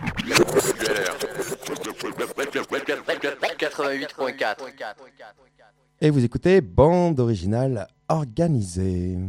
88.4. Et vous écoutez Bande Originale Organisée.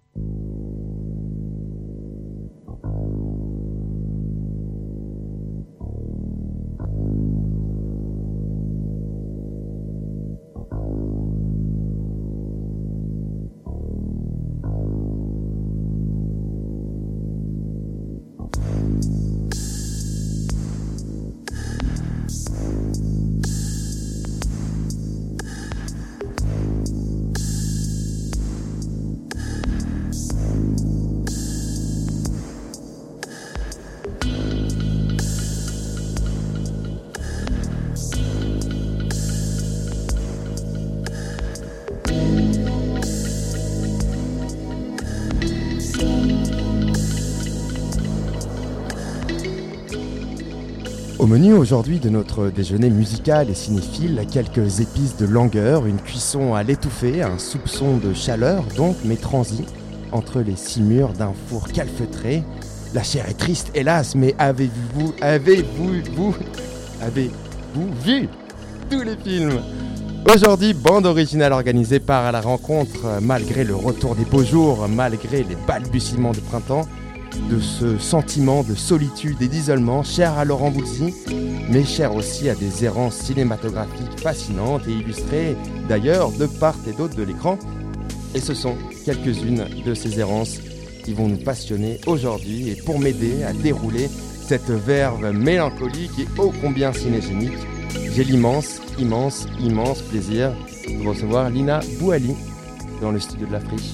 Au menu aujourd'hui de notre déjeuner musical et cinéphile, quelques épices de langueur, une cuisson à l'étouffée, un soupçon de chaleur donc, mais transi entre les six murs d'un four calfeutré. La chair est triste, hélas, mais avez-vous vu tous les films? Aujourd'hui, bande originale organisée part à la rencontre, malgré le retour des beaux jours, malgré les balbutiements de printemps, de ce sentiment de solitude et d'isolement cher à Laurent Voulzy, mais cher aussi à des errances cinématographiques fascinantes et illustrées d'ailleurs de part et d'autre de l'écran. Et ce sont quelques-unes de ces errances qui vont nous passionner aujourd'hui et pour m'aider à dérouler cette verve mélancolique et ô combien cinégénique, j'ai immense plaisir de recevoir Lina Bouali dans le studio de la Friche.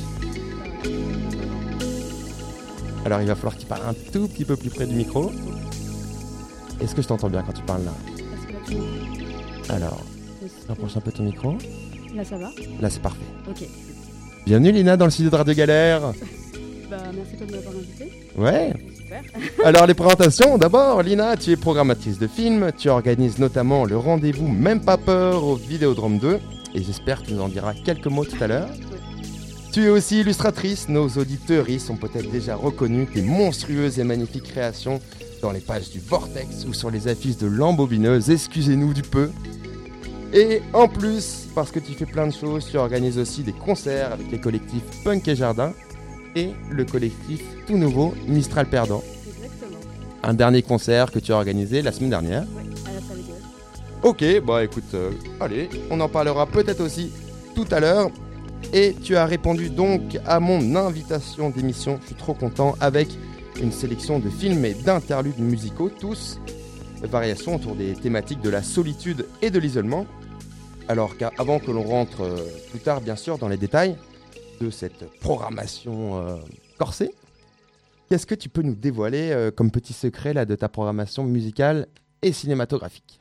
Alors il va falloir que tu parles un tout petit peu plus près du micro. Est-ce que je t'entends bien quand tu parles là? Alors, rapproche un peu ton micro. Là ça va? Là c'est parfait. Ok. Bienvenue Lina dans le studio de Radio Galère. Merci de m'avoir invité. Ouais. Super. Alors les présentations, d'abord Lina, tu es programmatrice de films, tu organises notamment le rendez-vous Même pas peur au Vidéodrome 2 et j'espère que tu nous en diras quelques mots tout à l'heure. Tu es aussi illustratrice, nos auditeurs ont peut-être déjà reconnu tes monstrueuses et magnifiques créations dans les pages du Vortex ou sur les affiches de l'Embobineuse, excusez-nous du peu. Et en plus, parce que tu fais plein de choses, tu organises aussi des concerts avec les collectifs Punk et Jardin et le collectif tout nouveau Mistral Perdant. Exactement. Un dernier concert que tu as organisé la semaine dernière. Oui, à la salle de gueule. Ok, bah écoute, allez, on en parlera peut-être aussi tout à l'heure. Et tu as répondu donc à mon invitation d'émission, je suis trop content, avec une sélection de films et d'interludes musicaux, tous variations autour des thématiques de la solitude et de l'isolement. Alors qu'avant que l'on rentre plus tard bien sûr dans les détails de cette programmation corsée, qu'est-ce que tu peux nous dévoiler comme petit secret là, de ta programmation musicale et cinématographique?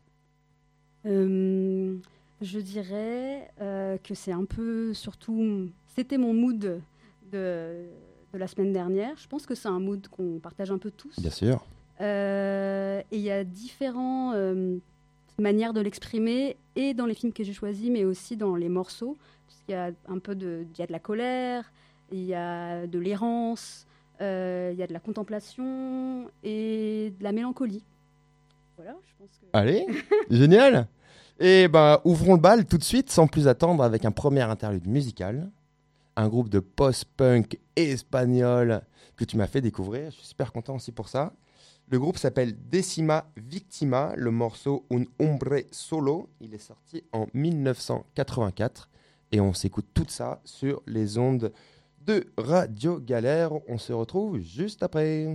Je dirais que c'est un peu, surtout, c'était mon mood de la semaine dernière. Je pense que c'est un mood qu'on partage un peu tous. Bien sûr. Et il y a différentes manières de l'exprimer, et dans les films que j'ai choisis, mais aussi dans les morceaux. Il y a un peu il y a de la colère, il y a de l'errance, il y a de la contemplation et de la mélancolie. Voilà, je pense que... Allez, génial. Et ouvrons le bal tout de suite, sans plus attendre, avec un premier interlude musical. Un groupe de post-punk espagnol que tu m'as fait découvrir. Je suis super content aussi pour ça. Le groupe s'appelle Décima Victima. Le morceau Un Hombre Solo. Il est sorti en 1984. Et on s'écoute tout ça sur les ondes de Radio Galère. On se retrouve juste après.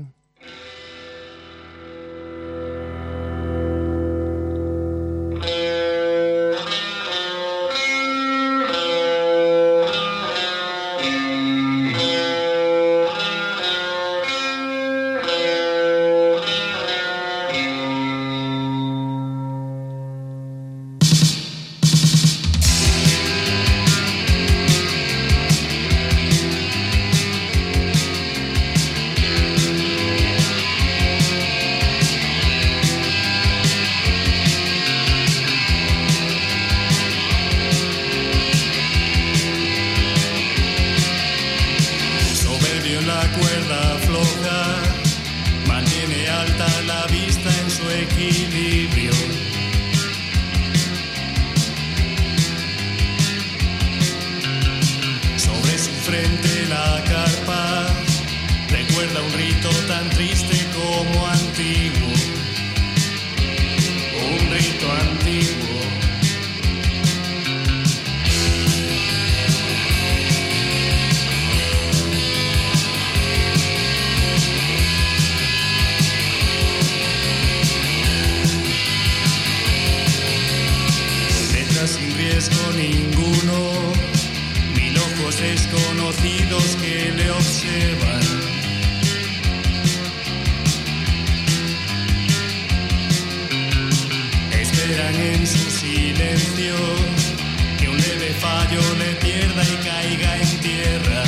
esperan en su silencio que un leve fallo le pierda y caiga en tierra,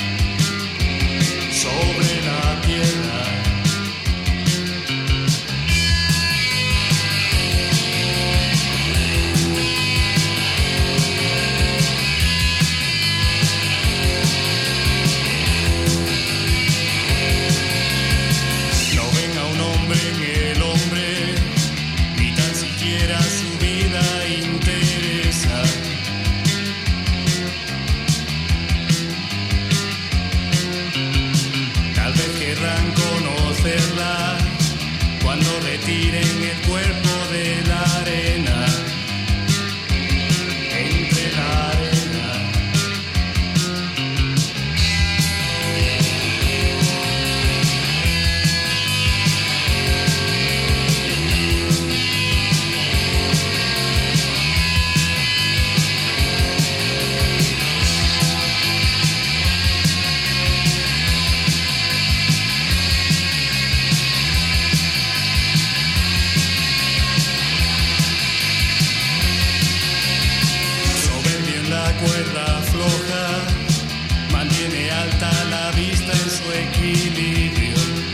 sobre la tierra. No ven a un hombre en el hombre, ni tan siquiera su vida interesa. Tal vez querrán conocerla cuando retiren el cuerpo de la arena, entre la arena. Soberbio en la cuerda floja, mantiene alta la vista en su equilibrio.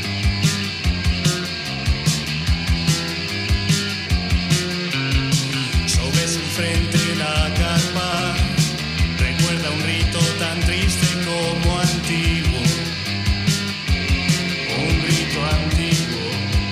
Sobre su frente la carpa recuerda un rito tan triste como antiguo, un rito antiguo.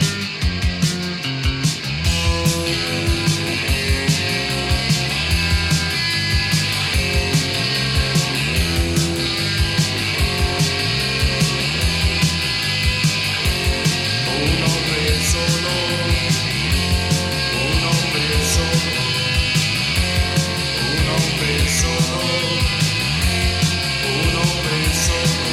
Un hombre solo, un hombre solo, un hombre solo, un hombre solo.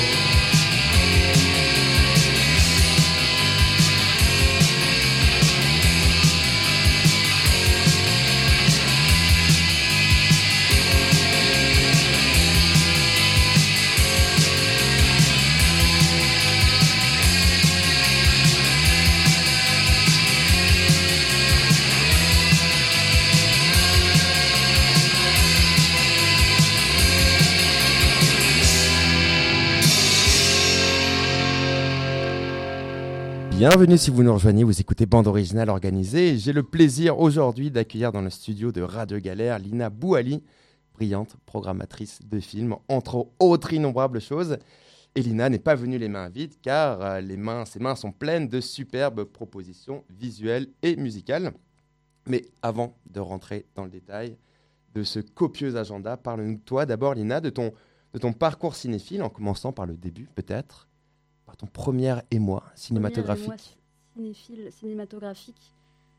Bienvenue si vous nous rejoignez, vous écoutez Bande Originale Organisée. J'ai le plaisir aujourd'hui d'accueillir dans le studio de Radio Galère Lina Bouali, brillante programmatrice de films, entre autres innombrables choses. Et Lina n'est pas venue les mains vides car ses mains sont pleines de superbes propositions visuelles et musicales. Mais avant de rentrer dans le détail de ce copieux agenda, parle-nous toi d'abord Lina de ton parcours cinéphile, en commençant par le début peut-être. Par ton premier émoi cinématographique. Cinématographique.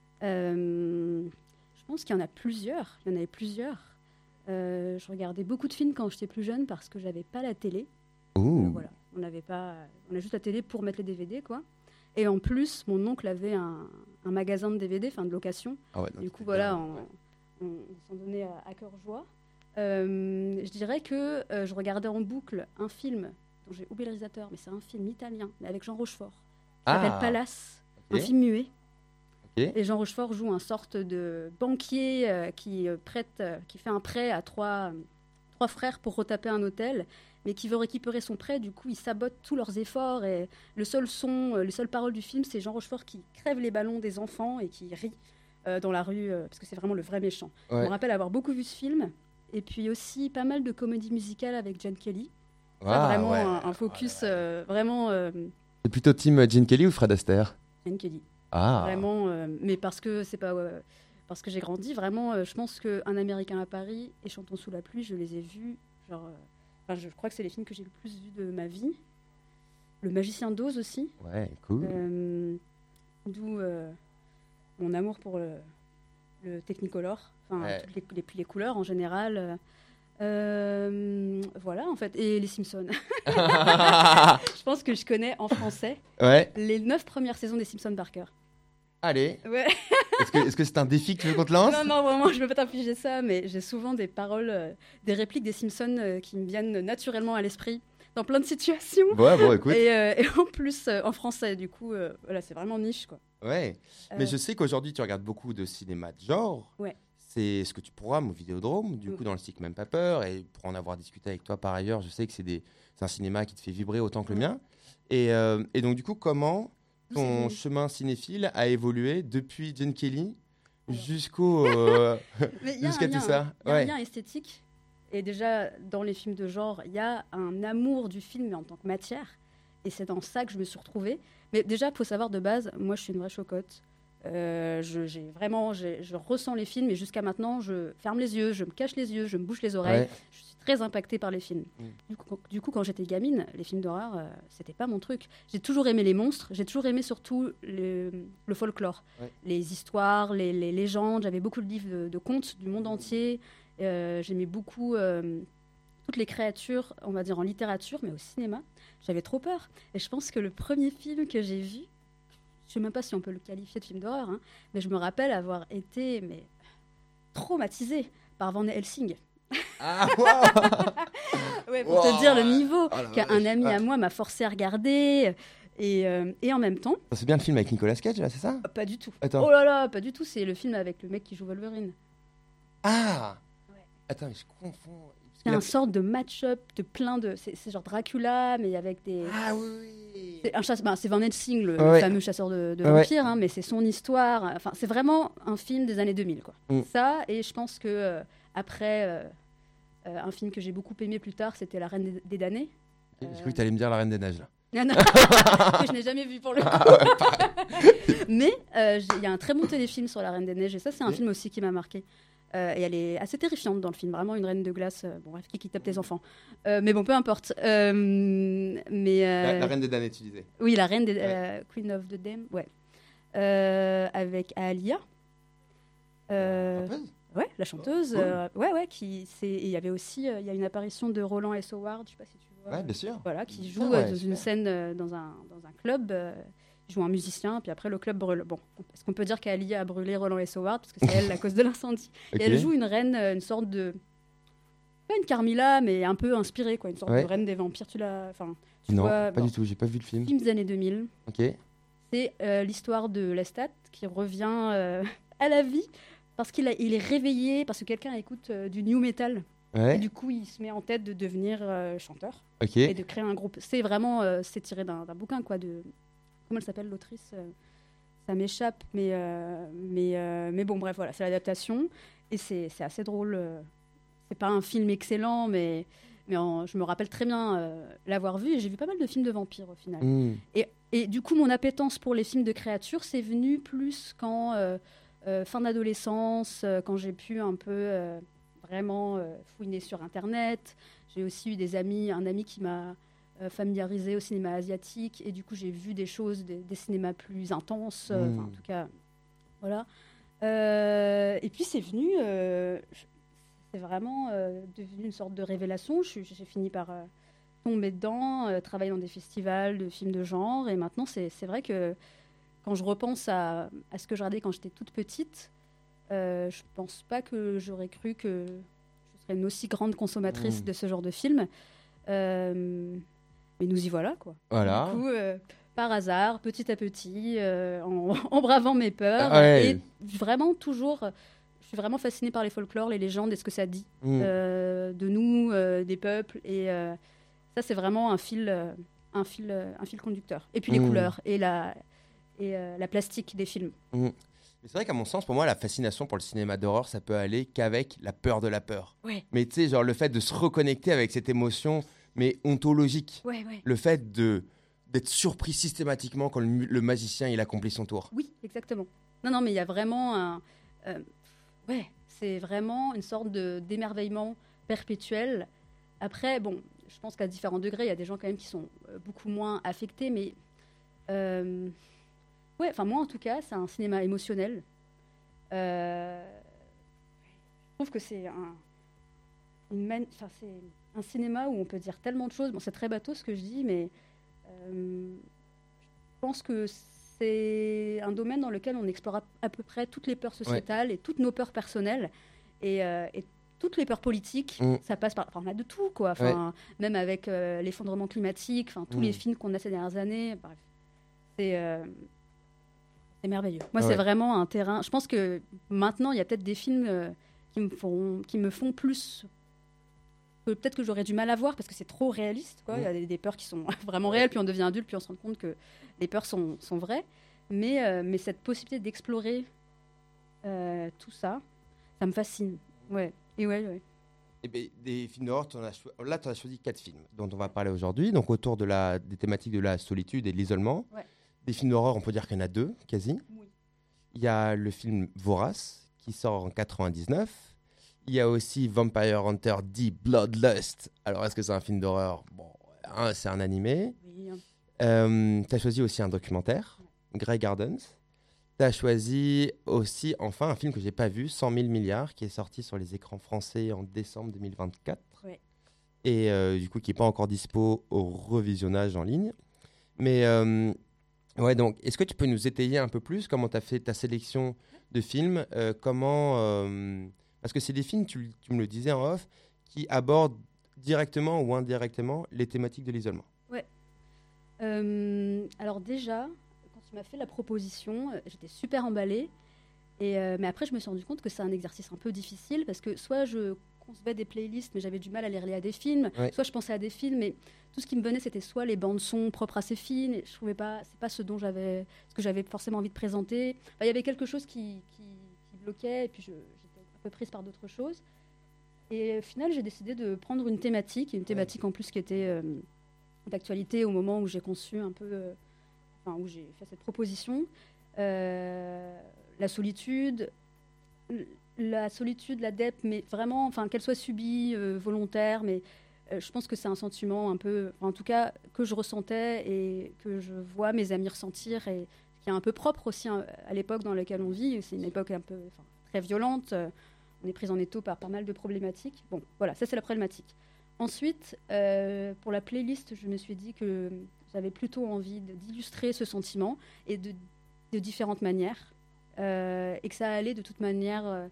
Je pense qu'il y en a plusieurs. Il y en avait plusieurs. Je regardais beaucoup de films quand j'étais plus jeune parce que j'avais pas la télé. Voilà, on a juste la télé pour mettre les DVD, quoi. Et en plus, mon oncle avait un magasin de DVD, enfin de location. Ah ouais, du coup, voilà, on s'en donnait à cœur joie. Je dirais que je regardais en boucle un film dont j'ai oublié le réalisateur, mais c'est un film italien, mais avec Jean Rochefort. Il s'appelle Palace, un film muet. Okay. Et Jean Rochefort joue un sorte de banquier qui fait un prêt à trois frères pour retaper un hôtel, mais qui veut récupérer son prêt. Du coup, il sabote tous leurs efforts. Et les seules paroles du film, c'est Jean Rochefort qui crève les ballons des enfants et qui rit dans la rue, parce que c'est vraiment le vrai méchant. Ouais. Je me rappelle avoir beaucoup vu ce film. Et puis aussi pas mal de comédies musicales avec Gene Kelly. Vraiment un focus vraiment... C'est plutôt team Gene Kelly ou Fred Astaire? Gene Kelly. Ah. Vraiment, mais parce que c'est pas... parce que j'ai grandi, vraiment, je pense qu'Un Américain à Paris et Chantons sous la pluie, je les ai vus, je crois que c'est les films que j'ai le plus vus de ma vie. Le Magicien d'Oz aussi. Ouais, cool. D'où mon amour pour le Technicolor, toutes les couleurs en général. Voilà, en fait. Et les Simpsons. Je pense que je connais en français les 9 premières saisons des Simpsons par cœur. Allez. Ouais. Est-ce que c'est un défi que tu veux qu'on te lance? Non, vraiment, je ne veux pas t'infliger ça, mais j'ai souvent des paroles, des répliques des Simpsons qui me viennent naturellement à l'esprit. dans plein de situations. Ouais, bon, écoute. Et en plus, en français, du coup, voilà, c'est vraiment niche, quoi. Ouais. Mais je sais qu'aujourd'hui, tu regardes beaucoup de cinéma de genre. Ouais. C'est ce que tu programmes au Vidéodrome, du coup, dans le cycle Même pas peur. Et pour en avoir discuté avec toi par ailleurs, je sais que c'est un cinéma qui te fait vibrer autant que le mien. Et donc, du coup, comment ton chemin cinéphile a évolué depuis Jane Kelly jusqu'au jusqu'à tout ça? Il y a un lien esthétique. Et déjà, dans les films de genre, il y a un amour du film mais en tant que matière. Et c'est dans ça que je me suis retrouvée. Mais déjà, il faut savoir de base, moi, je suis une vraie chocotte. Je ressens les films et jusqu'à maintenant, je ferme les yeux, je me cache les yeux, je me bouche les oreilles. Ouais. Je suis très impactée par les films. Du coup, quand j'étais gamine, les films d'horreur, c'était pas mon truc. J'ai toujours aimé les monstres, j'ai toujours aimé surtout le folklore, les histoires, les légendes. J'avais beaucoup de livres de contes du monde entier. J'aimais beaucoup toutes les créatures, on va dire en littérature, mais au cinéma. J'avais trop peur. Et je pense que le premier film que j'ai vu, je sais même pas si on peut le qualifier de film d'horreur, hein, mais je me rappelle avoir été traumatisée par Van Helsing. Ah, wow. Ouais, pour te dire le niveau qu'un ami vache. à moi m'a forcé à regarder. Et en même temps... C'est bien le film avec Nicolas Cage, là, c'est ça? Pas du tout. Attends. Oh là là, pas du tout. C'est le film avec le mec qui joue Wolverine. Ah Ouais. Attends, mais je confonds. Il y a une sorte de match-up de plein de... C'est genre Dracula, mais avec des... Ah oui. C'est Van Helsing, le Ouais. fameux chasseur de Ouais. vampires, hein, mais c'est son histoire. Enfin, c'est vraiment un film des années 2000, quoi. Ça, et je pense que après, un film que j'ai beaucoup aimé plus tard, c'était La Reine des damnés. J'ai cru que tu allais me dire La Reine des Neiges, là. Non, non, que je n'ai jamais vu pour le coup. Mais il y a un très bon téléfilm sur La Reine des Neiges, et ça, c'est un film aussi qui m'a marqué. Et elle est assez terrifiante dans le film, vraiment une reine de glace. Bon, bref, qui tape tes enfants. Mais bon, peu importe. La Reine des Damnés, tu disais. Oui, la reine des Queen of the Dam, ouais. Avec Aaliyah. Ouais, la chanteuse. Ouais, il y avait aussi il y a une apparition de Roland S. Howard, je sais pas si tu vois. Ouais, bien sûr. Voilà, qui joue Ouais, dans une super. scène dans un club. Il joue un musicien, puis après le club brûle. Bon, est-ce qu'on peut dire qu'Aaliyah a brûlé Roland S. Howard parce que c'est elle la cause de l'incendie. Ok. Et elle joue une reine, une sorte de pas une Carmilla, mais un peu inspirée, quoi, une sorte de reine des vampires. Tu Non, vois, pas du tout, j'ai pas vu le film. Film des années 2000. Ok. C'est l'histoire de Lestat qui revient à la vie parce il est réveillé, parce que quelqu'un écoute du new metal. Ouais. Et du coup, il se met en tête de devenir chanteur Ok. et de créer un groupe. C'est vraiment, c'est tiré d'un bouquin, quoi. Comment elle s'appelle, l'autrice Ça m'échappe, mais bon, bref, voilà, c'est l'adaptation. Et c'est assez drôle. C'est pas un film excellent, mais je me rappelle très bien l'avoir vu. Et j'ai vu pas mal de films de vampires, au final. Et du coup, mon appétence pour les films de créatures, c'est venu plus quand, fin d'adolescence, quand j'ai pu un peu vraiment fouiner sur Internet. J'ai aussi eu un ami qui m'a familiarisé au cinéma asiatique. Et du coup, j'ai vu des choses, des cinémas plus intenses. En tout cas, voilà. Et puis, c'est venu... c'est vraiment devenu une sorte de révélation. J'ai fini par... tomber dedans, travailler dans des festivals de films de genre. Et maintenant, c'est vrai que quand je repense à ce que je regardais quand j'étais toute petite, je pense pas que j'aurais cru que je serais une aussi grande consommatrice de ce genre de films. Mais nous y voilà, quoi. Voilà. Du coup, par hasard, petit à petit, en bravant mes peurs. Ouais. Et vraiment, toujours... je suis vraiment fascinée par les folklores, les légendes et ce que ça dit de nous, des peuples. Et... ça, c'est vraiment un fil conducteur. Et puis les couleurs et la plastique des films. Mais c'est vrai qu'à mon sens, pour moi, la fascination pour le cinéma d'horreur, ça peut aller qu'avec la peur de la peur. Ouais. Mais tu sais, genre le fait de se reconnecter avec cette émotion, mais ontologique. Ouais. Le fait d'être surpris systématiquement quand le magicien, il accomplit son tour. Oui, exactement. Non, mais il y a vraiment c'est vraiment une sorte d'émerveillement perpétuel. Après, bon... je pense qu'à différents degrés, il y a des gens quand même qui sont beaucoup moins affectés, mais moi en tout cas, c'est un cinéma émotionnel. Je trouve que c'est un cinéma où on peut dire tellement de choses. Bon, c'est très bateau ce que je dis, mais je pense que c'est un domaine dans lequel on explore à peu près toutes les peurs sociétales et toutes nos peurs personnelles. Et toutes les peurs politiques, ça passe par... Enfin, on a de tout, quoi. Enfin, même avec l'effondrement climatique, enfin, tous les films qu'on a ces dernières années, bref. C'est merveilleux. Moi, c'est vraiment un terrain... Je pense que maintenant, il y a peut-être des films qui me font plus... Peut-être que j'aurais du mal à voir parce que c'est trop réaliste, quoi. Il y a des peurs qui sont vraiment réelles, puis on devient adulte, puis on se rend compte que les peurs sont vraies. Mais cette possibilité d'explorer tout ça, ça me fascine. Ouais. Et ouais. Et ben, des films d'horreur, là, tu as choisi 4 films dont on va parler aujourd'hui, donc autour des thématiques de la solitude et de l'isolement. Ouais. Des films d'horreur, on peut dire qu'il y en a 2, quasi. Oui. Il y a le film Vorace, qui sort en 99. Il y a aussi Vampire Hunter D Bloodlust. Alors, est-ce que c'est un film d'horreur ? Bon, c'est un animé. Oui. Tu as choisi aussi un documentaire, Grey Gardens. Tu as choisi aussi, enfin, un film que je n'ai pas vu, 100 000 milliards, qui est sorti sur les écrans français en décembre 2024. Ouais. Et du coup, qui n'est pas encore dispo au revisionnage en ligne. Mais, ouais, donc, est-ce que tu peux nous étayer un peu plus comment tu as fait ta sélection de films parce que c'est des films, tu me le disais en off, qui abordent directement ou indirectement les thématiques de l'isolement. Ouais. Alors déjà, quand tu m'as fait la proposition, j'étais super emballée. Mais après, je me suis rendu compte que c'est un exercice un peu difficile parce que soit je concevais des playlists, mais j'avais du mal à les relier à des films, soit je pensais à des films, mais tout ce qui me venait, c'était soit les bandes-sons propres à ces films, et je trouvais pas, c'est pas ce que j'avais forcément envie de présenter. Enfin, il y avait quelque chose qui bloquait, et puis j'étais un peu prise par d'autres choses. Et au final, j'ai décidé de prendre une thématique en plus qui était d'actualité au moment où j'ai conçu un peu, où j'ai fait cette proposition. La solitude, la dep, mais vraiment, qu'elle soit subie, volontaire, mais je pense que c'est un sentiment un peu, en tout cas, que je ressentais et que je vois mes amis ressentir, et qui est un peu propre aussi à l'époque dans laquelle on vit. C'est une époque un peu très violente. On est pris en étau par pas mal de problématiques. Bon, voilà, ça c'est la problématique. Ensuite, pour la playlist, je me suis dit que j'avais plutôt envie d'illustrer ce sentiment et de différentes manières. Et que ça allait de toute manière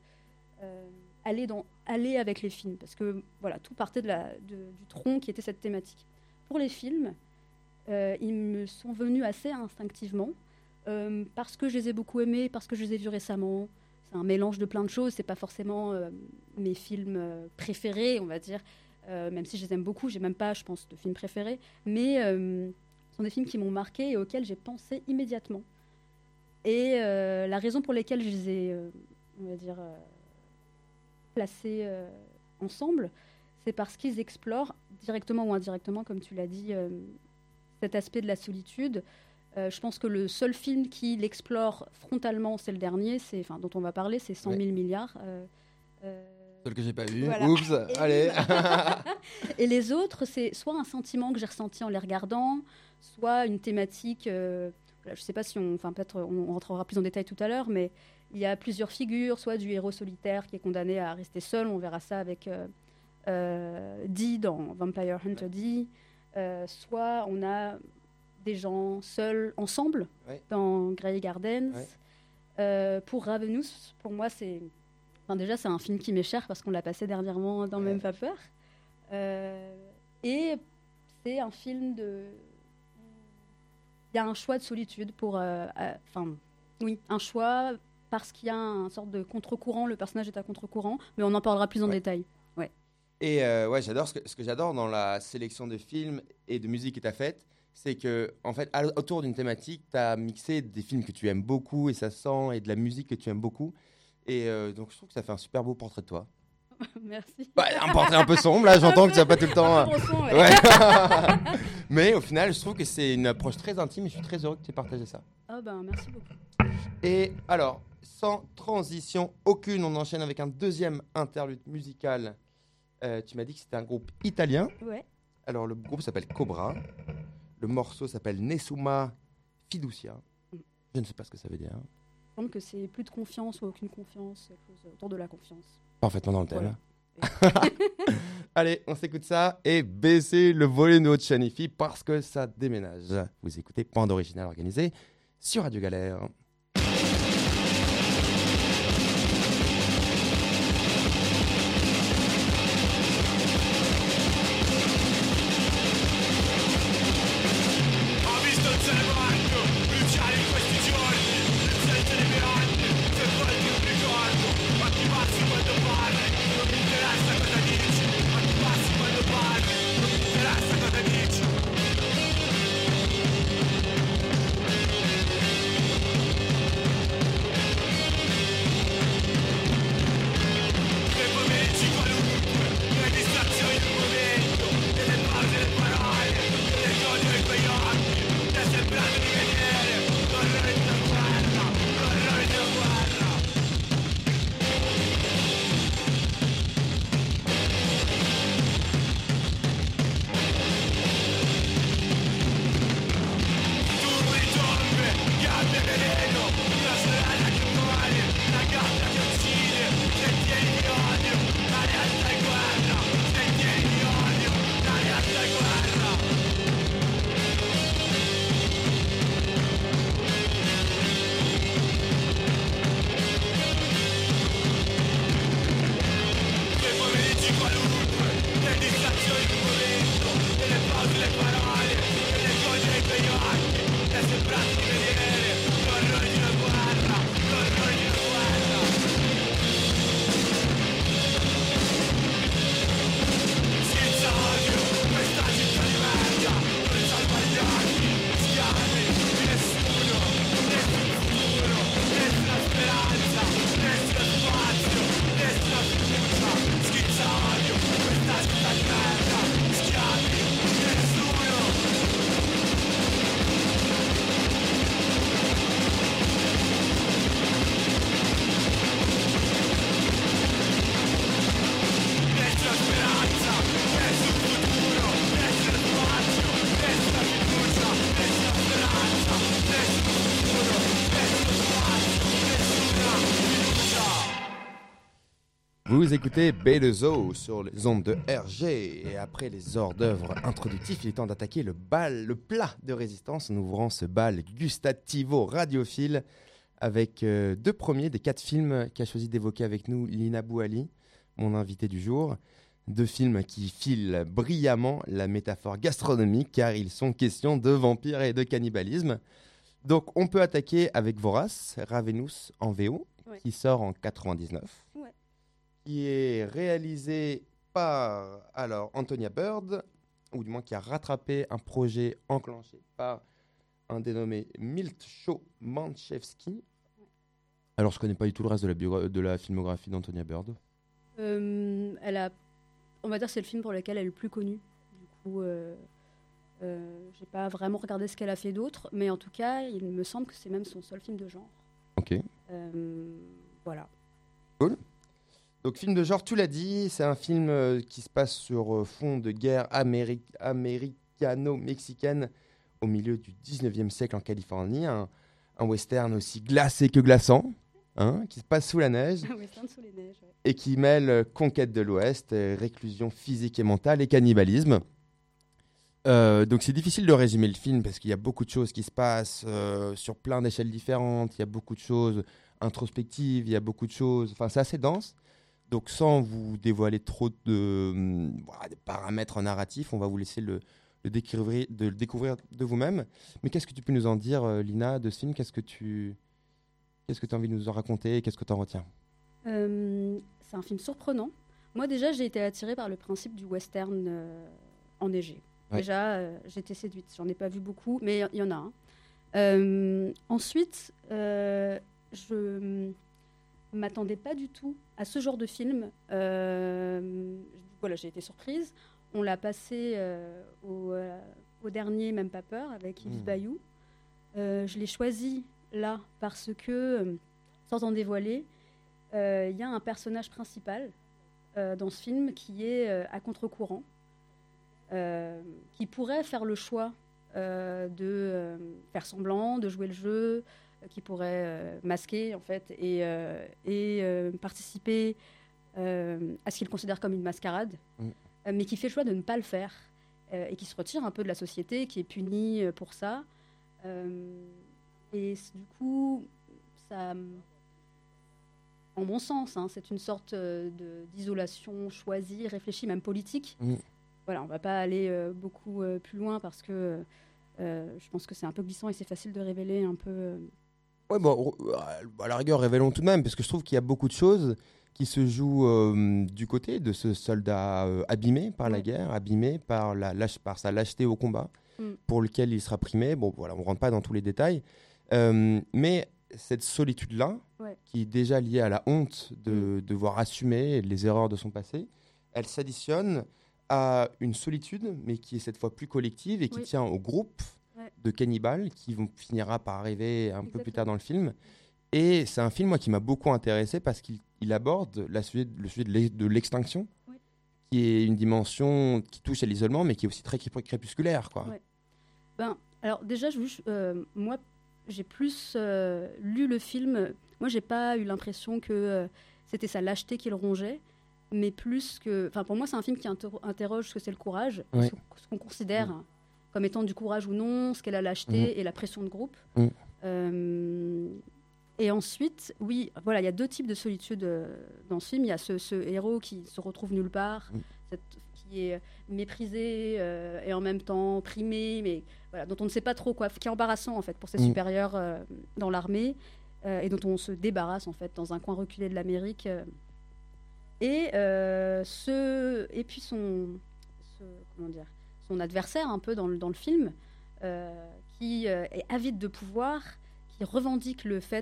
aller avec les films. Parce que voilà, tout partait du tronc qui était cette thématique. Pour les films, ils me sont venus assez instinctivement parce que je les ai beaucoup aimés, parce que je les ai vus récemment. C'est un mélange de plein de choses. C'est pas forcément mes films préférés, on va dire. Même si je les aime beaucoup, j'ai même pas, je pense, de films préférés. Mais ce sont des films qui m'ont marqué et auxquels j'ai pensé immédiatement. Et la raison pour laquelle je les ai, on va dire, placés ensemble, c'est parce qu'ils explorent, directement ou indirectement, comme tu l'as dit, cet aspect de la solitude. Je pense que le seul film qui l'explore frontalement, c'est le dernier, dont on va parler, c'est 100 000 milliards. Seul que j'ai pas vu. Voilà. Oups, allez. Et les autres, c'est soit un sentiment que j'ai ressenti en les regardant, soit une thématique. Je ne sais pas si peut-être on rentrera plus en détail tout à l'heure, mais il y a plusieurs figures, soit du héros solitaire qui est condamné à rester seul, on verra ça avec Dee dans Vampire Hunter D, soit on a des gens seuls ensemble dans Grey Gardens. Pour Ravenous, pour moi, c'est un film qui m'est cher parce qu'on l'a passé dernièrement dans Même pas peur. Et c'est un film il y a un choix de solitude un choix parce qu'il y a une sorte de contre-courant, le personnage est à contre-courant, mais on en parlera plus en détail. Ouais. Et j'adore ce que j'adore dans la sélection de films et de musique que tu as faite, c'est que en fait autour d'une thématique, tu as mixé des films que tu aimes beaucoup et ça sent, et de la musique que tu aimes beaucoup. Et donc je trouve que ça fait un super beau portrait de toi. Merci. Un portrait un peu sombre, là, j'entends que tu n'as pas tout le temps. Ouais. Mais au final, je trouve que c'est une approche très intime et je suis très heureux que tu aies partagé ça. Merci beaucoup. Et alors, sans transition aucune, on enchaîne avec un deuxième interlude musical. Tu m'as dit que c'était un groupe italien. Ouais. Alors, le groupe s'appelle Cobra. Le morceau s'appelle Nessuma Fiducia. Je ne sais pas ce que ça veut dire. Je pense que c'est plus de confiance ou aucune confiance, quelque chose autour de la confiance. Parfaitement dans le thème. Voilà. Allez, on s'écoute ça et baissez le volume de votre chaîne IFI parce que ça déménage. Vous écoutez Bande Originale Organisée sur Radio Galère. Vous écoutez B2O sur les ondes de RG et après les hors d'œuvre introductifs, il est temps d'attaquer le plat de résistance en ouvrant ce bal gustativo radiophile avec deux premiers des 4 films qu'a choisi d'évoquer avec nous Lina Bouali, mon invité du jour. 2 films qui filent brillamment la métaphore gastronomique car ils sont questions de vampires et de cannibalisme. Donc on peut attaquer avec Vorace, Ravenous en VO, qui sort en 99. Ouais. Qui est réalisé par Antonia Bird, ou du moins qui a rattrapé un projet enclenché par un dénommé Milcho Manchevski. Alors, je ne connais pas du tout le reste de la filmographie d'Antonia Bird. On va dire que c'est le film pour lequel elle est le plus connue. Du coup, j'ai pas vraiment regardé ce qu'elle a fait d'autre, mais en tout cas, il me semble que c'est même son seul film de genre. Ok. Voilà. Cool. Donc, film de genre, tu l'as dit, c'est un film qui se passe sur fond de guerre américano-mexicaine au milieu du 19e siècle en Californie. Un western aussi glacé que glaçant, qui se passe sous la neige. Un western sous les neiges, ouais. Et qui mêle conquête de l'Ouest, réclusion physique et mentale et cannibalisme. Donc c'est difficile de résumer le film parce qu'il y a beaucoup de choses qui se passent sur plein d'échelles différentes, il y a beaucoup de choses introspectives, il y a beaucoup de choses... Enfin, c'est assez dense. Donc sans vous dévoiler trop de paramètres narratifs, on va vous laisser le découvrir de vous-même. Mais qu'est-ce que tu peux nous en dire, Lina, de ce film ? Qu'est-ce que tu as envie de nous en raconter ? Qu'est-ce que tu en retiens ? C'est un film surprenant. Moi, déjà, j'ai été attirée par le principe du western enneigé. Ouais. Déjà, j'étais séduite. J'en ai pas vu beaucoup, mais il y en a un. Ensuite, je m'attendais pas du tout à ce genre de film. Voilà, j'ai été surprise. On l'a passé au dernier Même pas peur avec Yves Bayou. Je l'ai choisi là parce que, sans en dévoiler, il y a un personnage principal dans ce film qui est à contre-courant, qui pourrait faire le choix de faire semblant, de jouer le jeu, qui pourrait masquer en fait et participer à ce qu'il considère comme une mascarade, mais qui fait le choix de ne pas le faire et qui se retire un peu de la société, qui est puni pour ça. Et du coup, ça, en mon sens, c'est une sorte d'isolation choisie, réfléchie, même politique. Voilà, on ne va pas aller beaucoup plus loin parce que je pense que c'est un peu glissant et c'est facile de révéler un peu... Ouais, bon, à la rigueur, révélons tout de même, parce que je trouve qu'il y a beaucoup de choses qui se jouent du côté de ce soldat abîmé par la guerre, abîmé par sa lâcheté au combat, pour lequel il sera primé. Bon, voilà, on ne rentre pas dans tous les détails. Mais cette solitude-là, qui est déjà liée à la honte de devoir assumer les erreurs de son passé, elle s'additionne à une solitude, mais qui est cette fois plus collective et qui tient au groupe de cannibales qui finira par arriver un peu plus tard dans le film. Et c'est un film, moi, qui m'a beaucoup intéressé parce qu'il aborde le sujet de l'extinction, qui est une dimension qui touche à l'isolement, mais qui est aussi très crépusculaire, quoi. Alors déjà, moi, j'ai plus lu le film. Moi, j'ai pas eu l'impression que c'était sa lâcheté qui le rongeait, mais plus que... Enfin, pour moi, c'est un film qui interroge ce que c'est le courage, ce qu'on considère comme étant du courage ou non, ce qu'est la lâcheté et la pression de groupe. Et ensuite, oui, voilà, il y a 2 types de solitude dans ce film. Il y a ce héros qui se retrouve nulle part, qui est méprisé et en même temps primé, mais voilà, dont on ne sait pas trop quoi, qui est embarrassant en fait pour ses supérieurs dans l'armée et dont on se débarrasse en fait dans un coin reculé de l'Amérique. Et puis son adversaire un peu dans le film, qui est avide de pouvoir, qui revendique le fait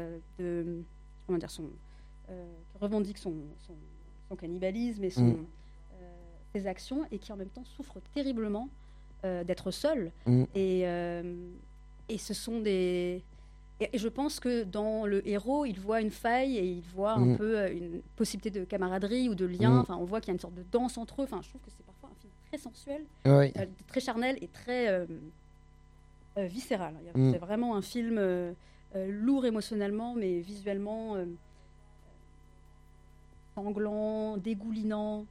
revendique son cannibalisme et ses actions, et qui en même temps souffre terriblement d'être seul. Et ce sont des... Et je pense que dans le héros, il voit une faille et il voit un peu une possibilité de camaraderie ou de lien. Enfin, on voit qu'il y a une sorte de danse entre eux. Enfin, je trouve que c'est parfois un film très sensuel, très charnel et très viscéral. C'est vraiment un film lourd émotionnellement, mais visuellement sanglant, dégoulinant.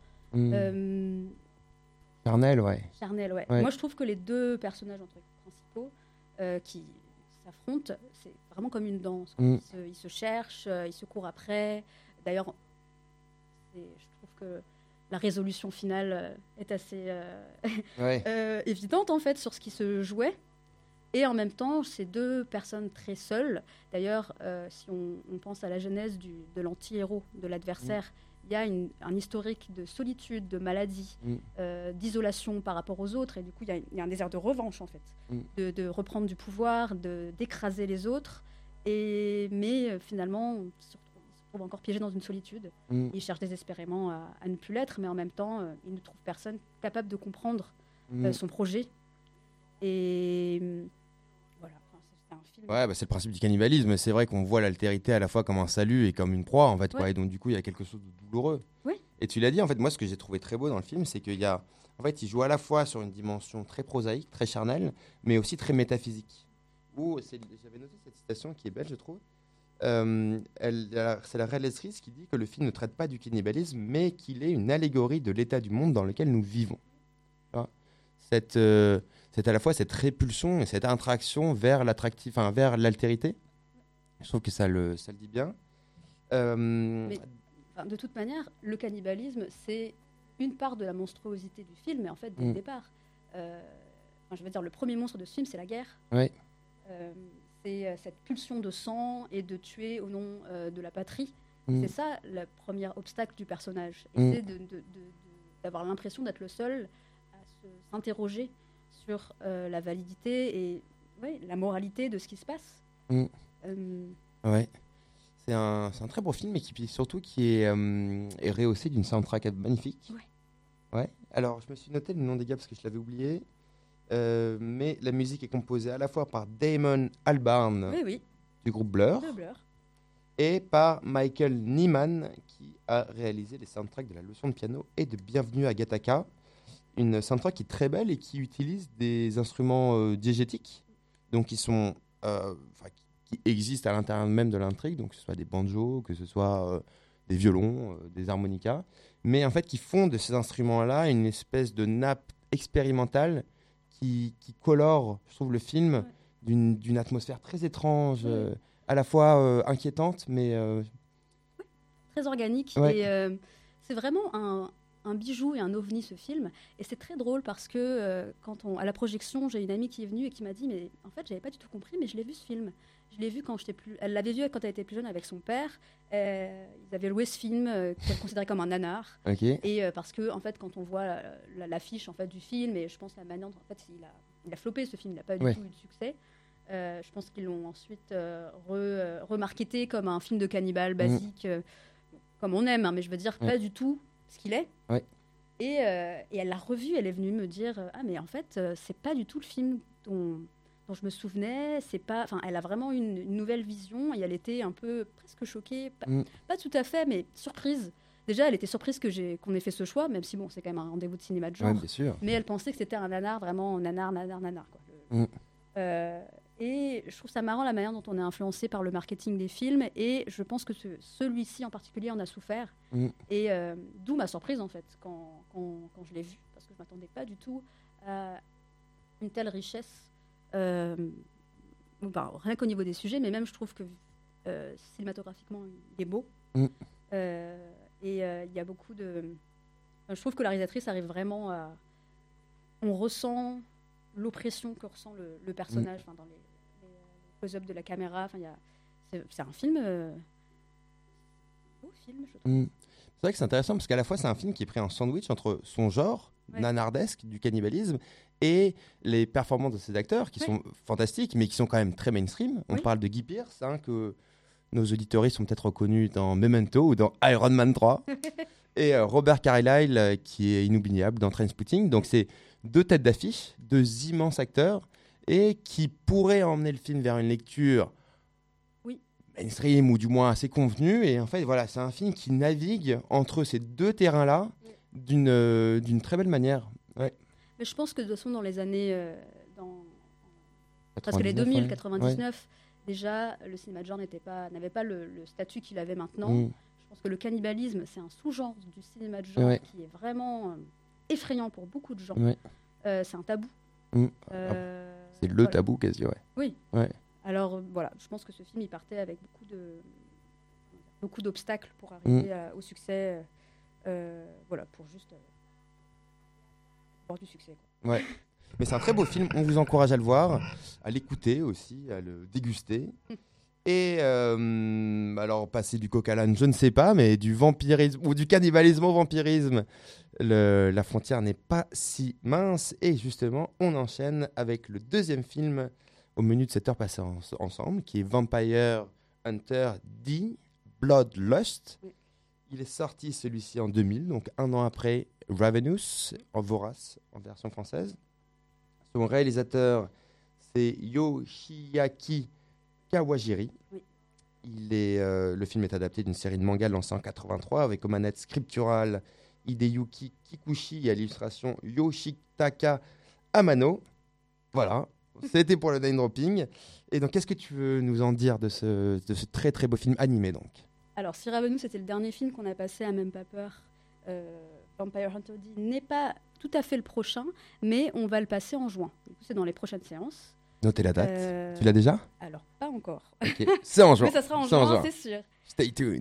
Charnel, ouais. Charnel, ouais. Ouais. Moi, je trouve que les 2 personnages principaux qui s'affrontent, c'est vraiment comme une danse. Ils se cherchent, ils se courent après. D'ailleurs, je trouve que la résolution finale est assez évidente, en fait, sur ce qui se jouait. Et en même temps, c'est 2 personnes très seules. D'ailleurs, si on pense à la genèse de l'anti-héros, de l'adversaire, il y a un historique de solitude, de maladie, d'isolation par rapport aux autres. Et du coup, il y a un désir de revanche, en fait, de reprendre du pouvoir, d'écraser les autres. Mais finalement, il se retrouve encore piégé dans une solitude. Il cherche désespérément à ne plus l'être, mais en même temps, il ne trouve personne capable de comprendre son projet. Et voilà, c'est un film. Ouais, c'est le principe du cannibalisme. C'est vrai qu'on voit l'altérité à la fois comme un salut et comme une proie, en fait. Quoi. Et donc, du coup, il y a quelque chose de douloureux. Oui. Et tu l'as dit, en fait, moi, ce que j'ai trouvé très beau dans le film, c'est qu'il y a... En fait, il joue à la fois sur une dimension très prosaïque, très charnelle, mais aussi très métaphysique. J'avais noté cette citation qui est belle, je trouve. C'est la réalisatrice qui dit que le film ne traite pas du cannibalisme, mais qu'il est une allégorie de l'état du monde dans lequel nous vivons. C'est à la fois cette répulsion et cette attraction vers vers l'altérité. Je trouve que ça le dit bien. Mais, de toute manière, le cannibalisme, c'est une part de la monstruosité du film, mais en fait, dès le départ. Je veux dire, le premier monstre de ce film, c'est la guerre. Oui. C'est cette pulsion de sang et de tuer au nom de la patrie. C'est ça, le premier obstacle du personnage. Et c'est d'avoir l'impression d'être le seul à s'interroger sur la validité et la moralité de ce qui se passe. Ouais. C'est un très beau film, et surtout qui est rehaussé d'une soundtrack magnifique. Ouais. Alors, je me suis noté le nom des gars parce que je l'avais oublié. Mais la musique est composée à la fois par Damon Albarn du groupe Blur, et par Michael Nyman, qui a réalisé les soundtracks de La Leçon de piano et de Bienvenue à Gattaca. Une soundtrack qui est très belle et qui utilise des instruments diégétiques, donc qui existent à l'intérieur même de l'intrigue, donc que ce soit des banjos, que ce soit des violons, des harmonicas, mais en fait qui font de ces instruments-là une espèce de nappe expérimentale qui colore, je trouve, le film d'une atmosphère très étrange, à la fois inquiétante, mais... très organique. Et c'est vraiment un bijou et un ovni, ce film. Et c'est très drôle parce que à la projection, j'ai une amie qui est venue et qui m'a dit, mais en fait, j'avais pas du tout compris, mais je l'ai vu ce film. Je l'ai vu quand j'étais elle l'avait vu quand elle était plus jeune avec son père. Ils avaient loué ce film qu'elle considérait comme un nanar. Et parce que en fait, quand on voit l'affiche en fait du film, et je pense la manière dont en fait il a floppé ce film, il n'a pas du tout eu de succès. Je pense qu'ils l'ont ensuite remarketé comme un film de cannibale basique, comme on aime, hein, mais je veux dire pas du tout ce qu'il est. Et elle l'a revu, elle est venue me dire mais en fait c'est pas du tout le film dont je me souvenais, c'est pas, enfin elle a vraiment une nouvelle vision, et elle était un peu presque choquée, pas tout à fait, mais surprise. Déjà elle était surprise qu'on ait fait ce choix, même si bon c'est quand même un rendez-vous de cinéma de genre, bien sûr. Mais elle pensait que c'était un nanar, vraiment nanar quoi. Et je trouve ça marrant la manière dont on est influencé par le marketing des films, et je pense que celui-ci en particulier en a souffert. Et d'où ma surprise en fait quand je l'ai vu, parce que je m'attendais pas du tout à une telle richesse, rien qu'au niveau des sujets, mais même je trouve que cinématographiquement, il est beau. Mm. Et il y a beaucoup de... Enfin, je trouve que la réalisatrice arrive vraiment à... On ressent l'oppression que ressent le personnage dans les close-up de la caméra. Enfin, c'est un film... beau film, je trouve. C'est vrai que c'est intéressant parce qu'à la fois c'est un film qui est pris en sandwich entre son genre nanardesque du cannibalisme et les performances de ses acteurs qui sont fantastiques mais qui sont quand même très mainstream. On parle de Guy Pearce que nos auditeurs sont peut-être reconnus dans Memento ou dans Iron Man 3 et Robert Carlyle qui est inoubliable dans Trainspotting. Donc c'est 2 têtes d'affiche, 2 immenses acteurs et qui pourraient emmener le film vers une lecture mainstream ou du moins assez convenu. Et en fait, voilà, c'est un film qui navigue entre ces 2 terrains-là d'une très belle manière. Ouais. Mais je pense que de toute façon, dans les années... presque les 2000, 99, déjà, le cinéma de genre n'avait pas le statut qu'il avait maintenant. Je pense que le cannibalisme, c'est un sous-genre du cinéma de genre qui est vraiment effrayant pour beaucoup de gens. C'est un tabou. C'est le tabou quasi, Oui. Alors voilà, je pense que ce film, il partait avec beaucoup d'obstacles pour arriver au succès. Voilà, pour juste avoir du succès. Quoi. Ouais. Mais c'est un très beau film, on vous encourage à le voir, à l'écouter aussi, à le déguster. Et alors, passer du coq à l'âne, je ne sais pas, mais du vampirisme ou du cannibalisme au vampirisme, la frontière n'est pas si mince. Et justement, on enchaîne avec le 2e film au menu de cette heure passée ensemble, qui est Vampire Hunter D, Bloodlust. Il est sorti celui-ci en 2000, donc 1 an après Ravenous, en Vorace, en version française. Son réalisateur, c'est Yoshiaki Kawajiri. Le film est adapté d'une série de mangas lancée en 83 avec aux manettes scripturales Hideyuki Kikuchi et à l'illustration Yoshitaka Amano. Voilà, c'était pour le name dropping. Et donc, qu'est-ce que tu veux nous en dire de ce très très beau film animé donc? Alors, si Ravenous, c'était le dernier film qu'on a passé à Même pas peur, Vampire Hunter D n'est pas tout à fait le prochain, mais on va le passer en juin. Du coup, c'est dans les prochaines séances. Notez la date. Tu l'as déjà? Alors, pas encore. Okay. C'est en juin. Mais ça sera en juin, c'est sûr. Stay tuned.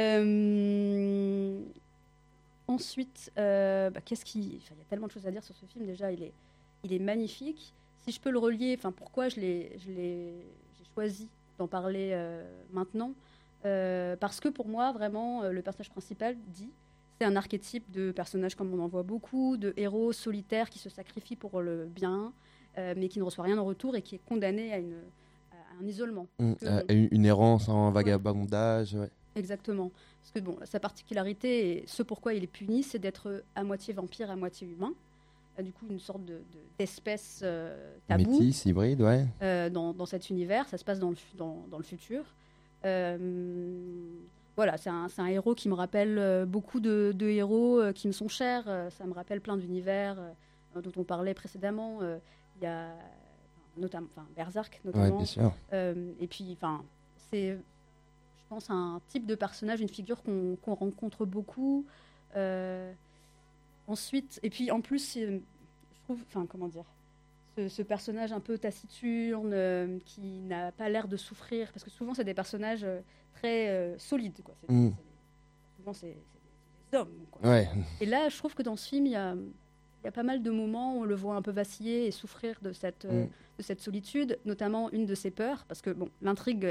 Ensuite, il y a tellement de choses à dire sur ce film. Déjà, il est magnifique. Si je peux le relier, pourquoi j'ai choisi d'en parler maintenant, parce que pour moi, vraiment, le personnage principal, c'est un archétype de personnage comme on en voit beaucoup, de héros solitaires qui se sacrifient pour le bien, mais qui ne reçoit rien en retour et qui est condamné à un isolement. Une errance en vagabondage. Ouais. Exactement. Parce que sa particularité et ce pourquoi il est puni, c'est d'être à moitié vampire, à moitié humain. Du coup, une sorte d'espèce taboue. Métis, hybride, ouais. Dans cet univers. Ça se passe dans le futur. Voilà, c'est un héros qui me rappelle beaucoup de héros qui me sont chers. Ça me rappelle plein d'univers dont on parlait précédemment. Il y a notamment Berserk, notamment. Ouais, bien sûr. Et puis, c'est, je pense, un type de personnage, une figure qu'on rencontre beaucoup. Ensuite, et puis en plus, je trouve, comment dire, ce personnage un peu taciturne, qui n'a pas l'air de souffrir, parce que souvent c'est des personnages très solides, quoi. Souvent c'est des hommes, quoi. Ouais. Et là, je trouve que dans ce film, il y a pas mal de moments où on le voit un peu vaciller et souffrir de cette solitude, notamment une de ses peurs, parce que l'intrigue,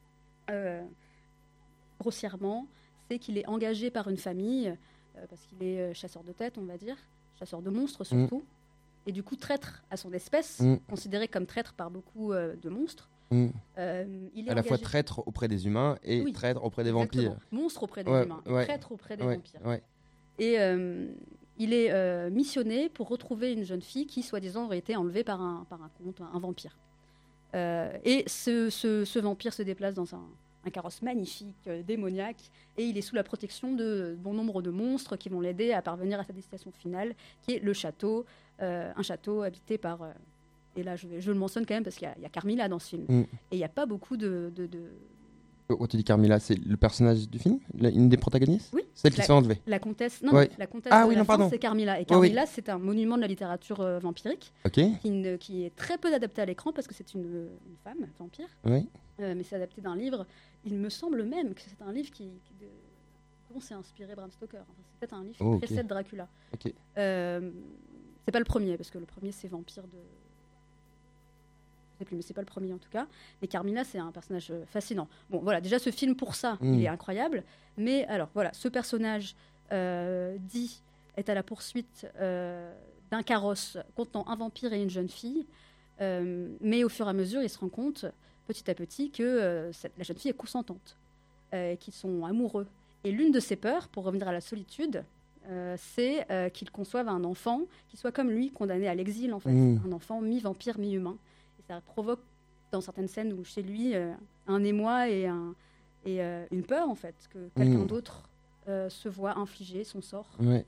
grossièrement, c'est qu'il est engagé par une famille, parce qu'il est chasseur de tête, on va dire, chasseur de monstres surtout, et du coup traître à son espèce, considéré comme traître par beaucoup de monstres. Il est à la fois traître auprès des humains et traître auprès des vampires. Monstre auprès des humains, traître auprès des vampires. Ouais. Et il est missionné pour retrouver une jeune fille qui, soi-disant, aurait été enlevée par un conte, un vampire. Et ce vampire se déplace dans un carrosse magnifique, démoniaque, et il est sous la protection de bon nombre de monstres qui vont l'aider à parvenir à sa destination finale, qui est le château, un château habité par... et là, je le mentionne quand même parce qu'il y a Carmilla dans ce film. Et il n'y a pas beaucoup de Quand tu dis Carmilla, c'est le personnage du film, une des protagonistes? Oui. Celle qui se fait enlever. La comtesse, non, Ouais. la comtesse Ah de oui, la non, fin, pardon. c'est Carmilla. Et Oui, Carmilla, c'est un monument de la littérature vampirique Ok. qui est très peu adapté à l'écran parce que c'est une femme vampire, Oui. mais c'est adapté d'un livre. Il me semble même que c'est un livre dont s'est inspiré Bram Stoker. Enfin, c'est peut-être un livre qui Oh, ok. précède Dracula. Ok. C'est pas le premier, parce que le premier, c'est Vampire de... Je sais plus, mais c'est pas le premier en tout cas. Mais Carmilla, c'est un personnage fascinant. Bon, voilà, déjà ce film pour ça, il est incroyable. Mais alors, voilà, ce personnage dit est à la poursuite d'un carrosse contenant un vampire et une jeune fille. Mais au fur et à mesure, il se rend compte, petit à petit, que la jeune fille est consentante, qu'ils sont amoureux. Et l'une de ses peurs, pour revenir à la solitude, c'est qu'il conçoive un enfant qui soit comme lui, condamné à l'exil, en fait. Un enfant mi-vampire, mi-humain. Et ça provoque, dans certaines scènes où chez lui, un émoi et une peur, en fait, que quelqu'un d'autre se voit infliger son sort. Ouais.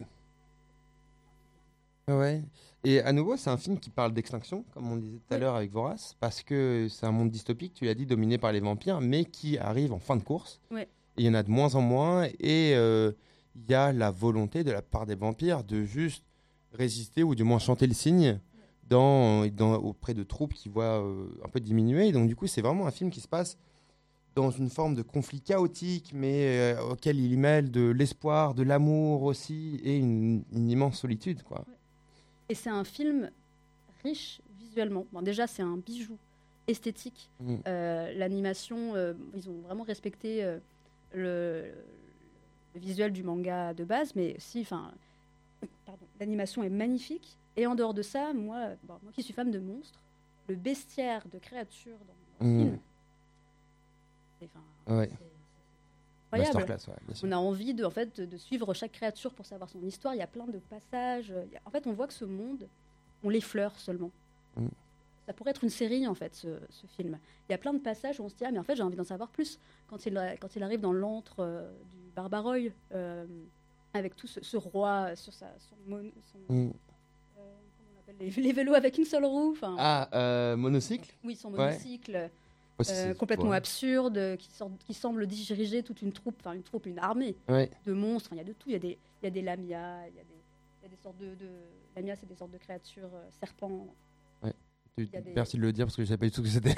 Ouais. Et à nouveau, c'est un film qui parle d'extinction, comme on disait tout à l'heure avec Vorace, parce que c'est un monde dystopique, tu l'as dit, dominé par les vampires, mais qui arrive en fin de course. Ouais. Et il y en a de moins en moins, et il y a la volonté de la part des vampires de juste résister, ou du moins chanter le cygne auprès de troupes qui voient un peu diminuer. Et donc du coup, c'est vraiment un film qui se passe dans une forme de conflit chaotique, mais auquel il y mêle de l'espoir, de l'amour aussi, et une immense solitude, quoi. Ouais. Et c'est un film riche visuellement. Bon, déjà, c'est un bijou esthétique. L'animation, ils ont vraiment respecté le visuel du manga de base, mais si, l'animation est magnifique. Et en dehors de ça, moi qui suis fan de monstres, le bestiaire de créatures dans le film, c'est incroyable. Masterclass, ouais, bien sûr. On a envie de suivre chaque créature pour savoir son histoire. Il y a plein de passages. En fait, on voit que ce monde, on l'effleure seulement. Ça pourrait être une série, en fait, ce film. Il y a plein de passages où on se dit « Ah, mais en fait, j'ai envie d'en savoir plus ». Quand il arrive dans l'antre du Barbaroy, avec tout ce roi sur comment on appelle les vélos avec une seule roue. Monocycle. Oui, son monocycle. Ouais. Complètement absurde, qui semble diriger toute une troupe, une armée de monstres. Il y a de tout. Il y a des lamias, il y a des sortes de lamias, c'est des sortes de créatures serpents. Ouais. Merci de le dire parce que je savais pas du tout ce que c'était.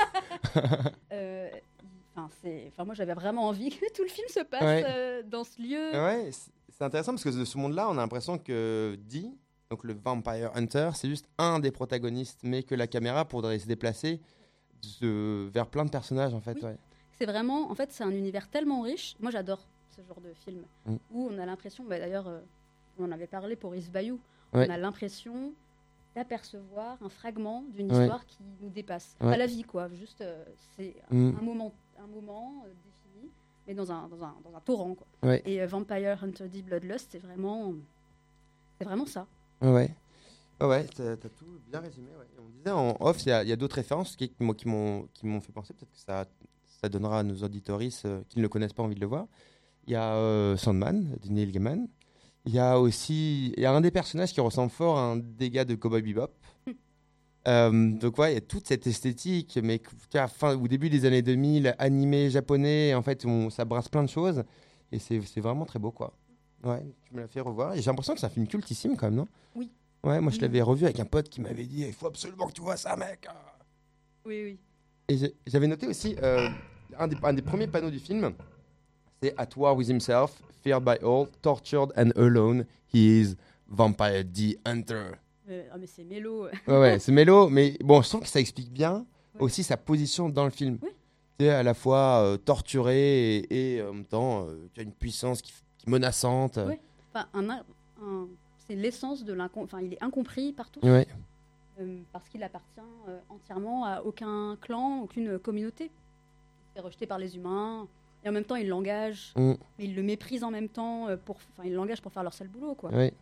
Moi, j'avais vraiment envie que tout le film se passe dans ce lieu. Ouais, c'est intéressant parce que de ce monde-là, on a l'impression que Dee, donc le Vampire Hunter, c'est juste un des protagonistes, mais que la caméra pourrait se déplacer vers plein de personnages, en fait. Oui. Ouais. C'est vraiment, en fait, c'est un univers tellement riche. Moi, j'adore ce genre de film où on a l'impression, d'ailleurs, on en avait parlé pour Is Bayou, on a l'impression d'apercevoir un fragment d'une histoire qui nous dépasse. Pas la vie, quoi. Juste, c'est un moment défini, mais dans un torrent, quoi. Ouais. Et Vampire Hunter D Bloodlust, c'est vraiment ça. Ouais. Ouais, t'as tout bien résumé. Ouais. On disait en off, il y a d'autres références qui m'ont fait penser, peut-être que ça donnera à nos auditoristes qui ne le connaissent pas envie de le voir. Il y a Sandman, de Neil Gaiman. Il y a un des personnages qui ressemble fort à un des gars de Cowboy Bebop. Donc il y a toute cette esthétique, mais au début des années 2000, animé japonais, en fait, ça brasse plein de choses. Et c'est vraiment très beau, quoi. Ouais, tu me l'as fait revoir. Et j'ai l'impression que c'est un film cultissime, quand même, non ? Oui. Ouais, moi je l'avais revu avec un pote qui m'avait dit il faut absolument que tu vois ça, mec. Oui. Et j'avais noté aussi un des premiers panneaux du film, c'est At war with himself, feared by all, tortured and alone, he is Vampire D Hunter. Mais c'est mélo. Ouais, c'est mélo, mais bon, je sens que ça explique bien aussi sa position dans le film. Oui. Tu sais, à la fois torturé et en même temps, tu as une puissance qui menaçante. Oui. C'est l'essence de il est incompris par tous. Ouais. Parce qu'il appartient entièrement à aucun clan, aucune communauté. Il est rejeté par les humains. Et en même temps, il l'engage. Mais il le méprise en même temps. Il l'engage pour faire leur sale boulot, quoi. Ouais.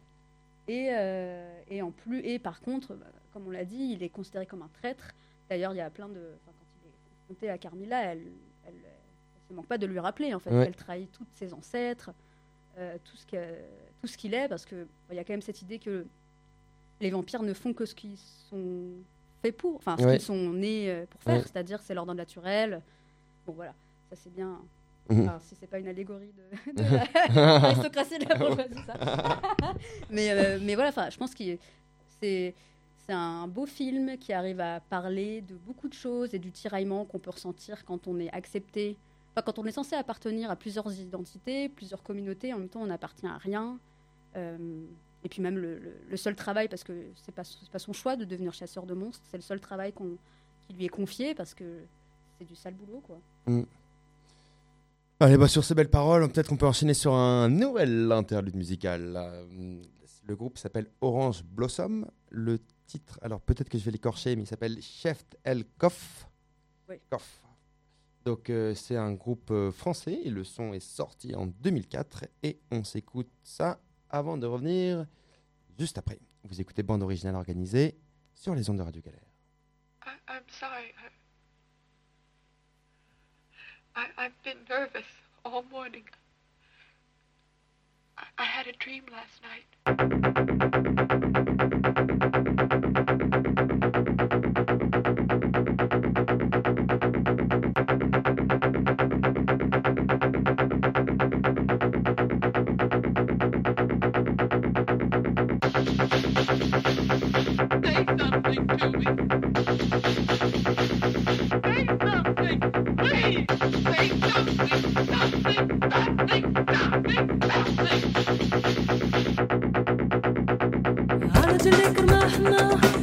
Et par contre, comme on l'a dit, il est considéré comme un traître. D'ailleurs, il y a plein de... quand il est confronté à Carmilla, elle ne manque pas de lui rappeler, en fait. Elle trahit tous ses ancêtres, tout ce qu'il est, parce qu'il y a quand même cette idée que les vampires ne font que ce qu'ils sont faits pour, ce qu'ils sont nés pour faire, c'est-à-dire c'est leur don naturel. Bon, voilà, ça c'est bien Enfin, si c'est pas une allégorie de l'aristocratie de la bourgeoisie, ça. mais voilà, enfin, je pense que c'est un beau film qui arrive à parler de beaucoup de choses et du tiraillement qu'on peut ressentir quand on est accepté, enfin, quand on est censé appartenir à plusieurs identités, plusieurs communautés, en même temps on n'appartient à rien. Et puis même le seul travail, parce que c'est pas son choix de devenir chasseur de monstres, c'est le seul travail qui lui est confié parce que c'est du sale boulot, quoi. Allez, sur ces belles paroles, peut-être qu'on peut enchaîner sur un nouvel interlude musical. Le groupe s'appelle Orange Blossom. Le titre, alors peut-être que je vais l'écorcher, mais il s'appelle Chef El Kof. Oui. Kof. Donc c'est un groupe français et le son est sorti en 2004 et on s'écoute ça avant de revenir juste après. Vous écoutez Bande Originale Organisée sur les ondes de Radio Galère. I'm sorry. I've been nervous all morning. I had a dream last night. Say something to me. Say something, please. Say something. عالج اللي كرمحنا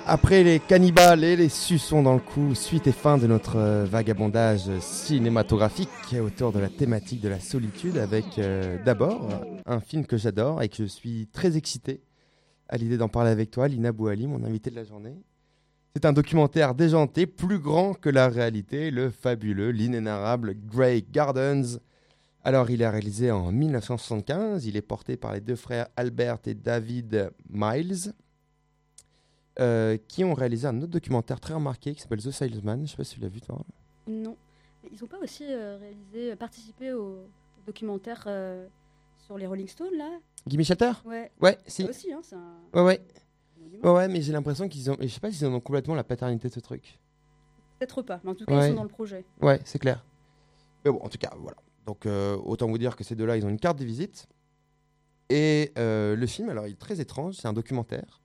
Après les cannibales et les suçons dans le cou, suite et fin de notre vagabondage cinématographique autour de la thématique de la solitude avec d'abord un film que j'adore et que je suis très excité à l'idée d'en parler avec toi, Lina Bouali, mon invité de la journée. C'est un documentaire déjanté, plus grand que la réalité, le fabuleux, l'inénarrable Grey Gardens. Alors, il est réalisé en 1975, il est porté par les deux frères Albert et David Miles, qui ont réalisé un autre documentaire très remarqué qui s'appelle The Salesman. Je ne sais pas si tu l'as vu, toi. Non. Ils n'ont pas aussi participé au documentaire sur les Rolling Stones, là? Gimme Shelter ? Ouais. Ouais, si. Ça aussi, hein, c'est un Ouais. monument. Ouais, mais j'ai l'impression qu'ils ont... Je sais pas s'ils en ont complètement la paternité de ce truc. Peut-être pas, mais en tout cas, Ouais. ils sont dans le projet. Ouais, c'est clair. Mais bon, en tout cas, voilà. Donc, autant vous dire que ces deux-là, ils ont une carte de visite. Et le film, alors, il est très étrange. C'est un documentaire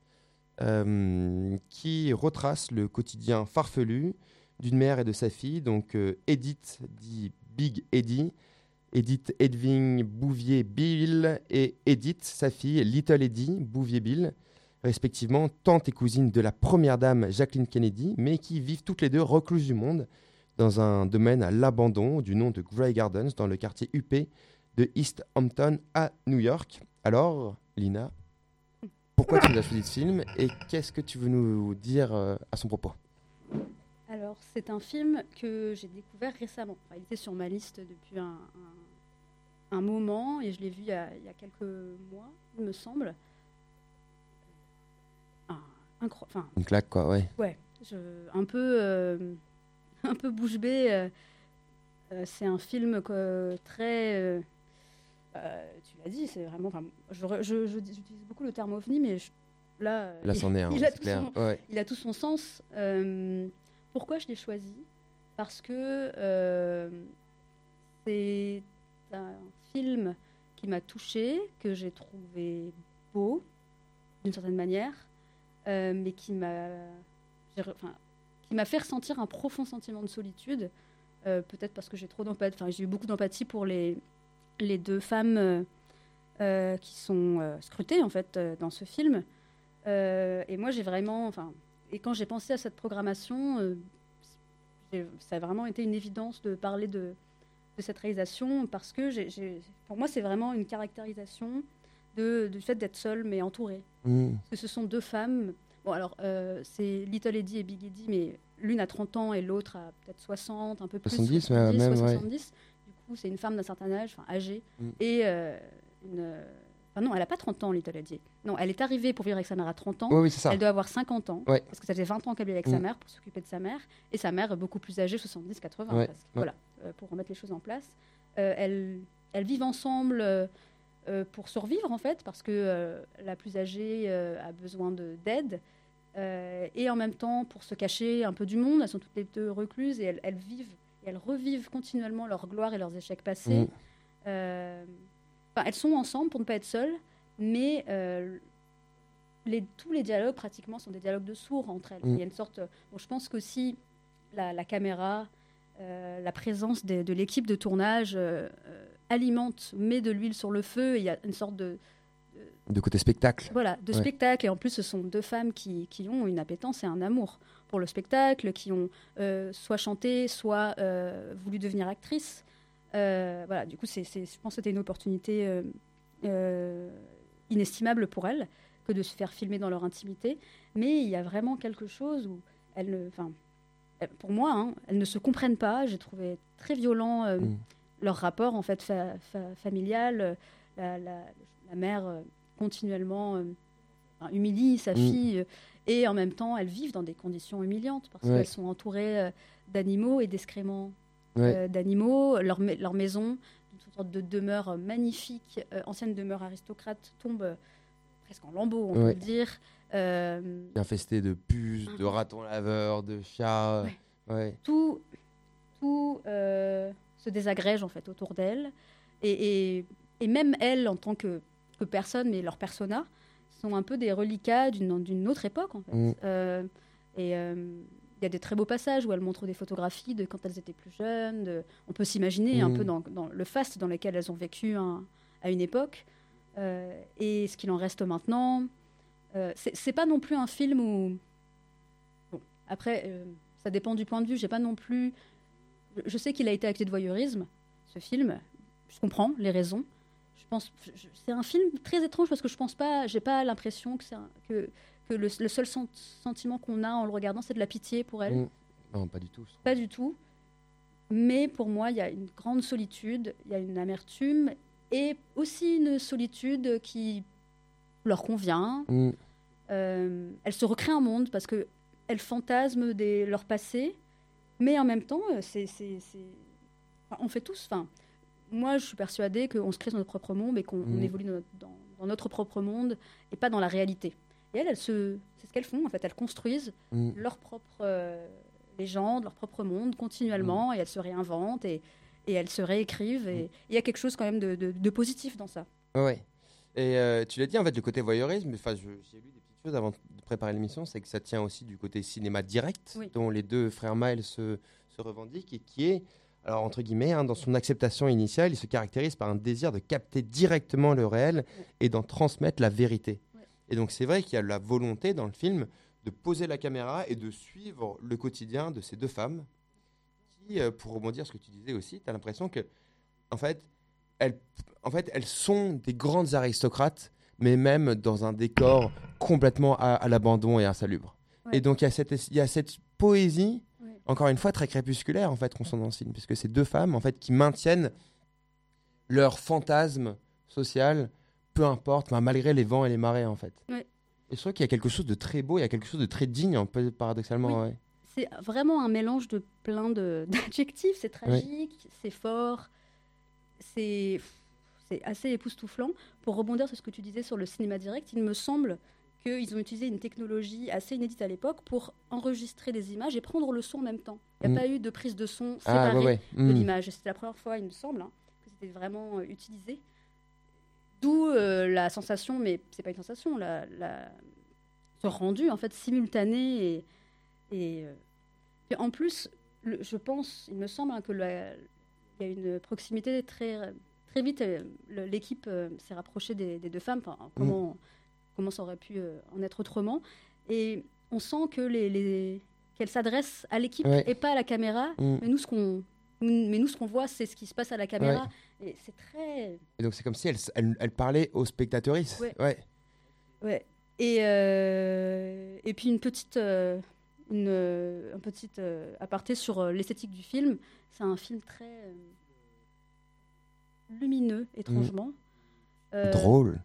qui retrace le quotidien farfelu d'une mère et de sa fille. Donc, Edith, dit Big Eddie, Edith Edwin Bouvier-Bill et Edith, sa fille, Little Eddie Bouvier-Bill, respectivement tante et cousine de la première dame Jacqueline Kennedy, mais qui vivent toutes les deux recluses du monde dans un domaine à l'abandon du nom de Grey Gardens dans le quartier huppé de East Hampton à New York. Alors, Lina, pourquoi tu nous as choisi ce film et qu'est-ce que tu veux nous dire à son propos ? Alors, c'est un film que j'ai découvert récemment. Enfin, il était sur ma liste depuis un moment et je l'ai vu il y a quelques mois, il me semble. Une claque, quoi, ouais. Ouais, un peu bouche bée. C'est un film très... tu l'as dit, c'est vraiment... J'utilise beaucoup le terme ovni, mais là c'en est un, il a c'est tout clair. son, Ouais. il a tout son sens. Pourquoi je l'ai choisi ? Parce que c'est un film qui m'a touchée, que j'ai trouvé beau, d'une certaine manière, mais qui m'a fait ressentir un profond sentiment de solitude, peut-être parce que j'ai eu beaucoup d'empathie pour les deux femmes qui sont scrutées en fait dans ce film. Et moi j'ai vraiment, et quand j'ai pensé à cette programmation, ça a vraiment été une évidence de parler de cette réalisation parce que pour moi c'est vraiment une caractérisation du fait d'être seule mais entourée. Parce que ce sont deux femmes. Bon, alors, c'est Little Eddie et Big Eddie, mais l'une a 30 ans et l'autre a peut-être 60, un peu plus. 70, même, 70. ouais. Du coup, c'est une femme d'un certain âge, âgée. Et non, elle n'a pas 30 ans, Little Eddie. Non, elle est arrivée pour vivre avec sa mère à 30 ans. Oui, c'est ça. Elle doit avoir 50 ans, Ouais. parce que ça faisait 20 ans qu'elle vivait avec sa mère pour s'occuper de sa mère. Et sa mère, beaucoup plus âgée, 70, 80, Ouais. presque. Voilà, pour remettre les choses en place. Elles vivent ensemble... pour survivre en fait, parce que la plus âgée a besoin d'aide, et en même temps pour se cacher un peu du monde. Elles sont toutes les deux recluses et elles vivent et elles revivent continuellement leur gloire et leurs échecs passés. Elles sont ensemble pour ne pas être seules, mais tous les dialogues pratiquement sont des dialogues de sourds entre elles. Il y a une sorte, je pense qu'aussi la caméra, la présence de l'équipe de tournage alimente, met de l'huile sur le feu. Il y a une sorte de côté spectacle. Voilà, de spectacle. Et en plus, ce sont deux femmes qui ont une appétence et un amour pour le spectacle, qui ont soit chanté, soit voulu devenir actrices. Voilà, du coup, je pense que c'était une opportunité inestimable pour elles que de se faire filmer dans leur intimité. Mais il y a vraiment quelque chose où pour moi, elles ne se comprennent pas. J'ai trouvé très violent leur rapport en fait familial. La mère continuellement humilie sa fille et en même temps elles vivent dans des conditions humiliantes parce qu'elles sont entourées d'animaux et d'excréments d'animaux. Leur maison, une sorte de demeure magnifique, ancienne demeure aristocrate, tombe presque en lambeaux, on peut le dire. Infesté de puces, de ratons laveurs, de chats. Tout se désagrège en fait autour d'elle et même elles en tant que personnes, mais leurs personas sont un peu des reliquats d'une autre époque en fait. Il y a des très beaux passages où elles montrent des photographies de quand elles étaient plus jeunes. On peut s'imaginer un peu dans le faste dans lequel elles ont vécu à une époque et ce qu'il en reste maintenant. C'est pas non plus un film où Après, ça dépend du point de vue. J'ai pas non plus. Je sais qu'il a été accusé de voyeurisme, ce film. Je comprends les raisons. Je pense, c'est un film très étrange parce que je pense pas. J'ai pas l'impression que le seul sentiment qu'on a en le regardant, c'est de la pitié pour elle. Non, pas du tout. Pas du tout. Mais pour moi, il y a une grande solitude, il y a une amertume et aussi une solitude qui leur convient. Elle se recrée un monde parce qu'elle fantasme leur passé, mais en même temps, on fait tous. Moi, je suis persuadée qu'on se crée notre propre monde et qu'on évolue dans notre propre monde et pas dans la réalité. Et c'est ce qu'elles font, en fait. Elles construisent leur propre légende, leur propre monde continuellement et elles se réinventent et elles se réécrivent. Et il y a quelque chose quand même de positif dans ça. Ouais. Et tu l'as dit, en fait, le côté voyeurisme, j'ai lu des petites choses avant de préparer l'émission, c'est que ça tient aussi du côté cinéma direct, dont les deux frères Miles se revendiquent et qui est, alors entre guillemets, dans son acceptation initiale, il se caractérise par un désir de capter directement le réel et d'en transmettre la vérité. Et donc c'est vrai qu'il y a la volonté dans le film de poser la caméra et de suivre le quotidien de ces deux femmes qui, pour rebondir sur ce que tu disais aussi, tu as l'impression que, en fait, elles sont des grandes aristocrates, mais même dans un décor complètement à l'abandon et insalubre. Et donc il y a cette poésie, encore une fois très crépusculaire en fait, qu'on sent dans le film, puisque c'est deux femmes en fait qui maintiennent leur fantasme social, peu importe, malgré les vents et les marées en fait. Et je trouve qu'il y a quelque chose de très beau, il y a quelque chose de très digne, un peu paradoxalement. C'est vraiment un mélange de plein d'adjectifs. C'est tragique, c'est fort, c'est assez époustouflant. Pour rebondir sur ce que tu disais sur le cinéma direct, il me semble qu'ils ont utilisé une technologie assez inédite à l'époque pour enregistrer des images et prendre le son en même temps. Il n'y a pas eu de prise de son séparée de l'image. C'était la première fois, il me semble, que c'était vraiment utilisé. D'où la sensation, mais c'est pas une sensation, ce rendu en fait simultané et en plus, je pense, il me semble qu'il y a une proximité très vite. L'équipe s'est rapprochée des deux femmes. Comment ça aurait pu en être autrement? Et on sent que qu'elles s'adressent à l'équipe et pas à la caméra. Mais nous, ce qu'on voit, c'est ce qui se passe à la caméra. Et c'est très... Et donc, c'est comme si elle parlait aux spectatrices. Ouais. Et puis, un petit aparté sur l'esthétique du film. C'est un film très lumineux, étrangement. Drôle.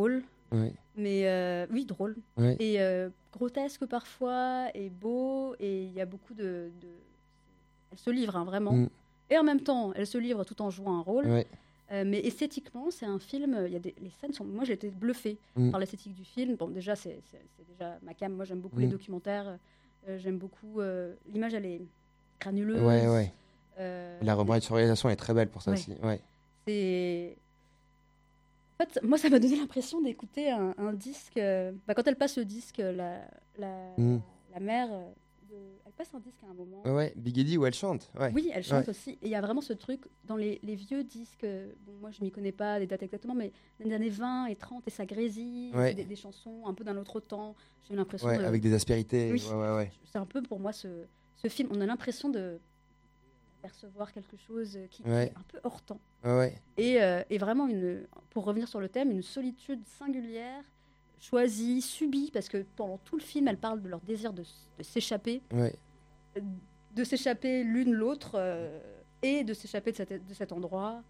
Mais drôle. Et grotesque parfois, et beau. Et il y a beaucoup de... Elle se livre, vraiment. Et en même temps, elle se livre tout en jouant un rôle. Mais esthétiquement, c'est un film... les scènes sont... Moi, j'ai été bluffée par l'esthétique du film. Bon, déjà, c'est déjà ma cam. Moi, j'aime beaucoup les documentaires. J'aime beaucoup... l'image, elle est granuleuse. La remasterisation est très belle pour ça aussi. C'est... En fait, moi, ça m'a donné l'impression d'écouter un disque... quand elle passe le disque, la mère... Elle passe un disque à un moment. Big Eddie où elle chante. Oui, elle chante aussi. Et il y a vraiment ce truc dans les vieux disques. Moi, je ne m'y connais pas les dates exactement, mais les années 20 et 30, et ça grésille. Des chansons un peu d'un autre temps. J'ai l'impression avec des aspérités. C'est un peu pour moi ce film. On a l'impression de percevoir quelque chose qui est un peu hors temps. Et vraiment, pour revenir sur le thème, une solitude singulière, choisie, subie, parce que pendant tout le film, elles parlent de leur désir de s'échapper, de s'échapper l'une l'autre, et de s'échapper de cet endroit.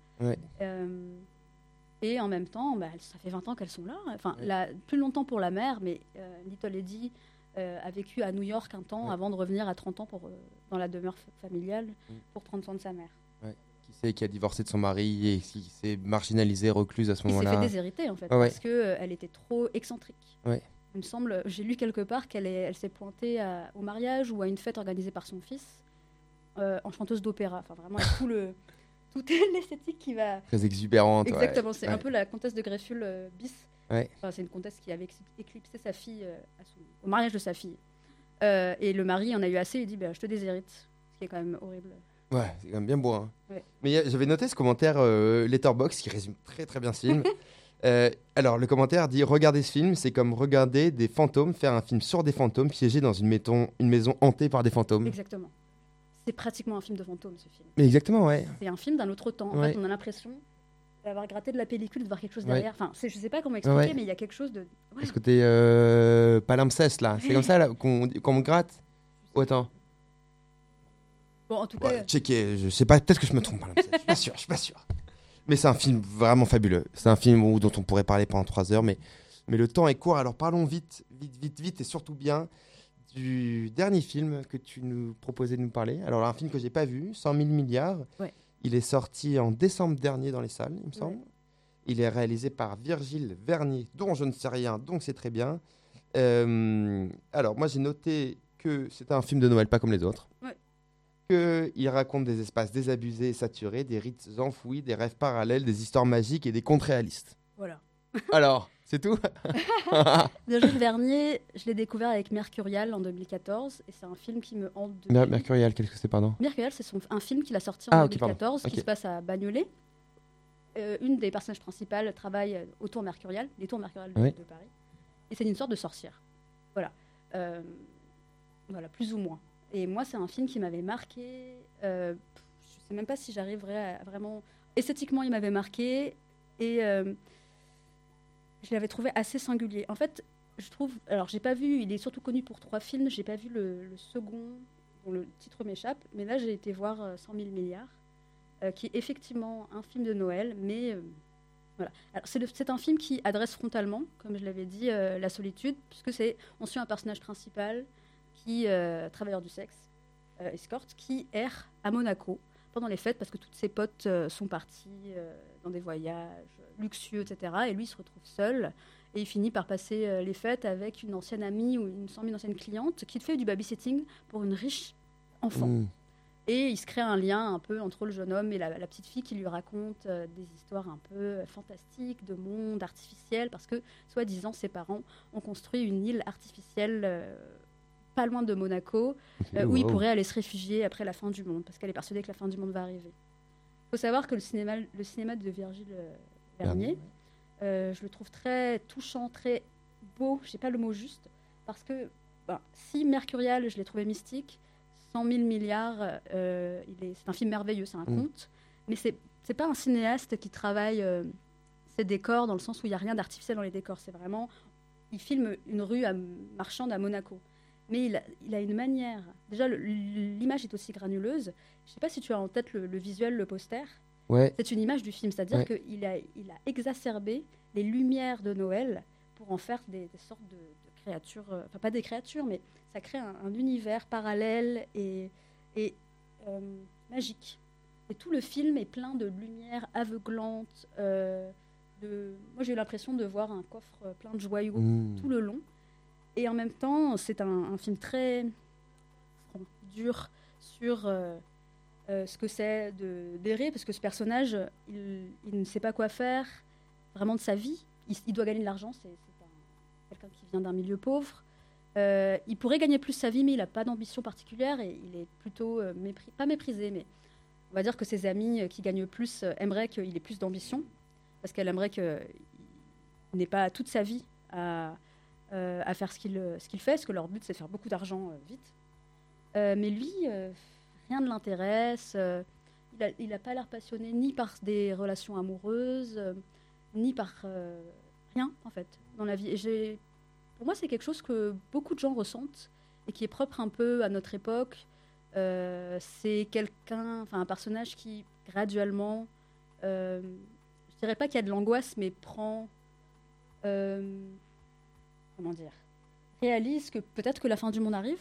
Et en même temps, ça fait 20 ans qu'elles sont là. Plus longtemps pour la mère, mais Little Eddie a vécu à New York un temps avant de revenir à 30 ans dans la demeure familiale pour prendre soin de sa mère. Qui a divorcé de son mari et qui s'est marginalisée, recluse à ce moment-là. Il s'est fait déshériter en fait, parce qu'elle était trop excentrique. Il me semble, j'ai lu quelque part qu'elle s'est pointée au mariage ou à une fête organisée par son fils en chanteuse d'opéra. Enfin vraiment, toute l'esthétique qui va... Très exubérante. Exactement, c'est un peu la comtesse de Greffel bis. C'est une comtesse qui avait éclipsé sa fille au mariage de sa fille. Et le mari en a eu assez, il dit je te déshérite, ce qui est quand même horrible. C'est quand même bien beau. Mais j'avais noté ce commentaire Letterboxd qui résume très très bien ce film. Alors, le commentaire dit « Regardez ce film, c'est comme regarder des fantômes faire un film sur des fantômes piégés dans une maison hantée par des fantômes. » Exactement. C'est pratiquement un film de fantôme, ce film. Mais exactement, ouais. C'est un film d'un autre temps. En Ouais. fait, on a l'impression d'avoir gratté de la pellicule, de voir quelque chose Ouais. derrière. Enfin, je sais pas comment expliquer, Ouais. mais il y a quelque chose de... Ouais. Ce côté palimpseste, là. C'est comme ça là, qu'on gratte. Oh, attends. Bon, en tout cas, Ouais, checker, je sais pas, peut-être que je me trompe. Palimpseste. Je suis pas sûr. Mais c'est un film vraiment fabuleux. C'est un film dont on pourrait parler pendant 3 heures, mais le temps est court. Alors parlons vite, et surtout bien du dernier film que tu nous proposais de nous parler. Alors un film que j'ai pas vu, 100 000 milliards. Ouais. Il est sorti en décembre dernier dans les salles, il me semble. Ouais. Il est réalisé par Virgile Vernier, dont je ne sais rien, donc c'est très bien. Alors moi j'ai noté que c'était un film de Noël, pas comme les autres. Ouais. Qu'il raconte des espaces désabusés et saturés, des rites enfouis, des rêves parallèles, des histoires magiques et des contes réalistes. voilà. Alors, c'est tout? Virgile Vernier, je l'ai découvert avec Mercurial en 2014, et c'est un film qui me hante depuis. Mercurial, qu'est-ce que c'est, pardon? Mercurial, c'est un film qu'il a sorti en Ah, ok, pardon. 2014, Ok. qui se passe à Bagnolet. Une des personnages principales travaille au Tour Mercurial, les Tours Mercurial de, Oui. de Paris. Et c'est une sorte de sorcière. Voilà. Voilà, plus ou moins. Et moi, c'est un film qui m'avait marqué. Je sais même pas si j'arriverai à vraiment... Esthétiquement, il m'avait marqué. Et je l'avais trouvé assez singulier. En fait, je trouve... Alors, j'ai pas vu... Il est surtout connu pour 3 films. J'ai pas vu le second, dont le titre m'échappe. Mais là, j'ai été voir 100 000 milliards, qui est effectivement un film de Noël. Mais voilà. Alors, c'est un film qui adresse frontalement, comme je l'avais dit, la solitude, puisque on suit un personnage principal qui, travailleur du sexe, escorte, qui erre à Monaco pendant les fêtes parce que toutes ses potes sont parties dans des voyages luxueux, etc. Et lui, il se retrouve seul et il finit par passer les fêtes avec une ancienne amie ou une ancienne cliente qui fait du babysitting pour une riche enfant. Mm. Et il se crée un lien un peu entre le jeune homme et la petite fille qui lui raconte des histoires un peu fantastiques, de monde artificiel, parce que, soi-disant, ses parents ont construit une île artificielle pas loin de Monaco, où il Wow. pourrait aller se réfugier après la fin du monde, parce qu'elle est persuadée que la fin du monde va arriver. Il faut savoir que le cinéma de Virgile Vernier, je le trouve très touchant, très beau, je n'ai pas le mot juste, parce que si Mercurial, je l'ai trouvé mystique, 100 000 milliards, c'est un film merveilleux, c'est un conte, mais c'est pas un cinéaste qui travaille ses décors dans le sens où il n'y a rien d'artificiel dans les décors. C'est vraiment, il filme une rue marchande à Monaco. Mais il a une manière. Déjà, l'image est aussi granuleuse. Je ne sais pas si tu as en tête le visuel, le poster. Ouais. C'est une image du film, c'est-à-dire Ouais. qu'il a exacerbé les lumières de Noël pour en faire des sortes de créatures, enfin pas des créatures, mais ça crée un univers parallèle et magique. Et tout le film est plein de lumière aveuglante. Moi, j'ai eu l'impression de voir un coffre plein de joyaux tout le long. Et en même temps, c'est un film très dur sur ce que c'est d'errer, parce que ce personnage, il ne sait pas quoi faire vraiment de sa vie. Il doit gagner de l'argent, c'est quelqu'un qui vient d'un milieu pauvre. Il pourrait gagner plus sa vie, mais il n'a pas d'ambition particulière et il est plutôt pas méprisé, mais on va dire que ses amis qui gagnent plus aimeraient qu'il ait plus d'ambition, parce qu'elle aimerait qu'il n'ait pas toute sa vie à faire ce qu'il fait, parce que leur but c'est de faire beaucoup d'argent vite. Mais lui, rien ne l'intéresse. Il n'a pas l'air passionné ni par des relations amoureuses, ni par rien en fait dans la vie. Et pour moi, c'est quelque chose que beaucoup de gens ressentent et qui est propre un peu à notre époque. C'est un personnage qui graduellement, je dirais pas qu'il y a de l'angoisse, mais prend, réalise que peut-être que la fin du monde arrive.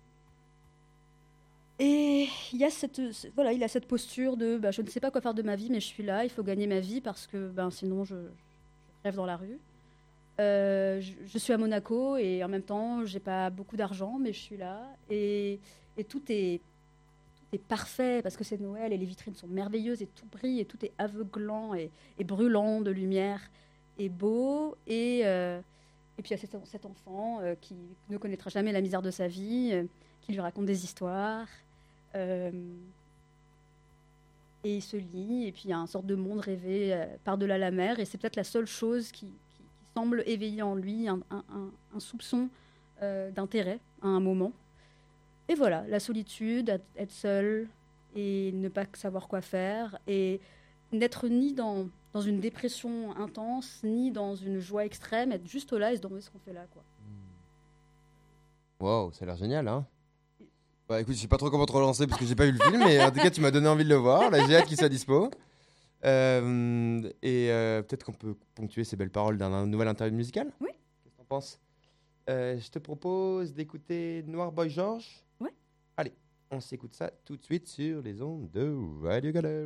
Et il a cette posture de je ne sais pas quoi faire de ma vie, mais je suis là, il faut gagner ma vie parce que sinon je rêve dans la rue. Je suis à Monaco et en même temps, j'ai pas beaucoup d'argent, mais je suis là. Et tout est parfait parce que c'est Noël et les vitrines sont merveilleuses et tout brille et tout est aveuglant et brûlant de lumière et beau. Et puis il y a cet enfant qui ne connaîtra jamais la misère de sa vie, qui lui raconte des histoires. Et il se lie, et puis il y a une sorte de monde rêvé par-delà la mer, et c'est peut-être la seule chose qui semble éveiller en lui un soupçon d'intérêt à un moment. Et voilà, la solitude, être seul, et ne pas savoir quoi faire, et n'être ni dans une dépression intense, ni dans une joie extrême, être juste là et se demander ce qu'on fait là, quoi. Wow, ça a l'air génial, hein. Bah écoute, je sais pas trop comment te relancer parce que j'ai pas vu le film, mais en tout cas, tu m'as donné envie de le voir. Là, j'ai hâte qu'il soit dispo. Peut-être qu'on peut ponctuer ces belles paroles d'un nouvel interview musical. Oui. Qu'est-ce que t'en penses? Je te propose d'écouter Noir Boy George. Ouais. Allez, on s'écoute ça tout de suite sur les ondes de Radio Galère.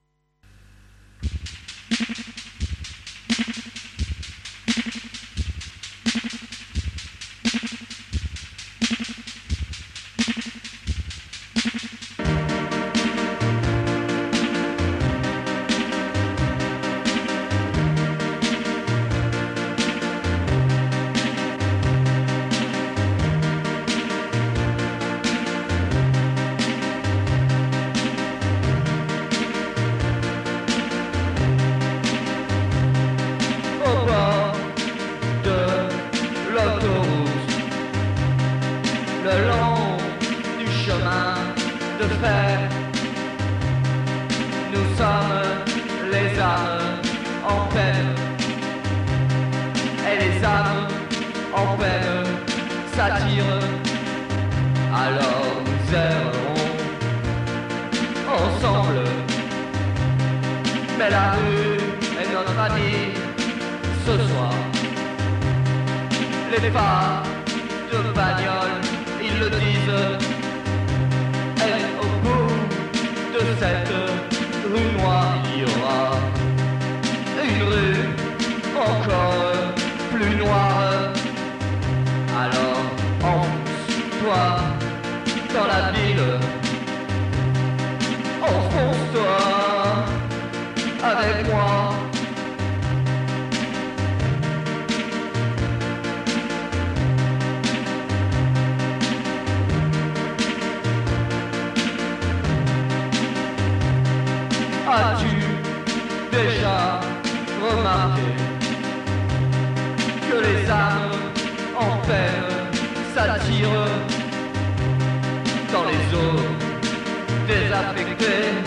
As-tu déjà remarqué que les âmes en peine s'attirent dans les eaux désaffectées,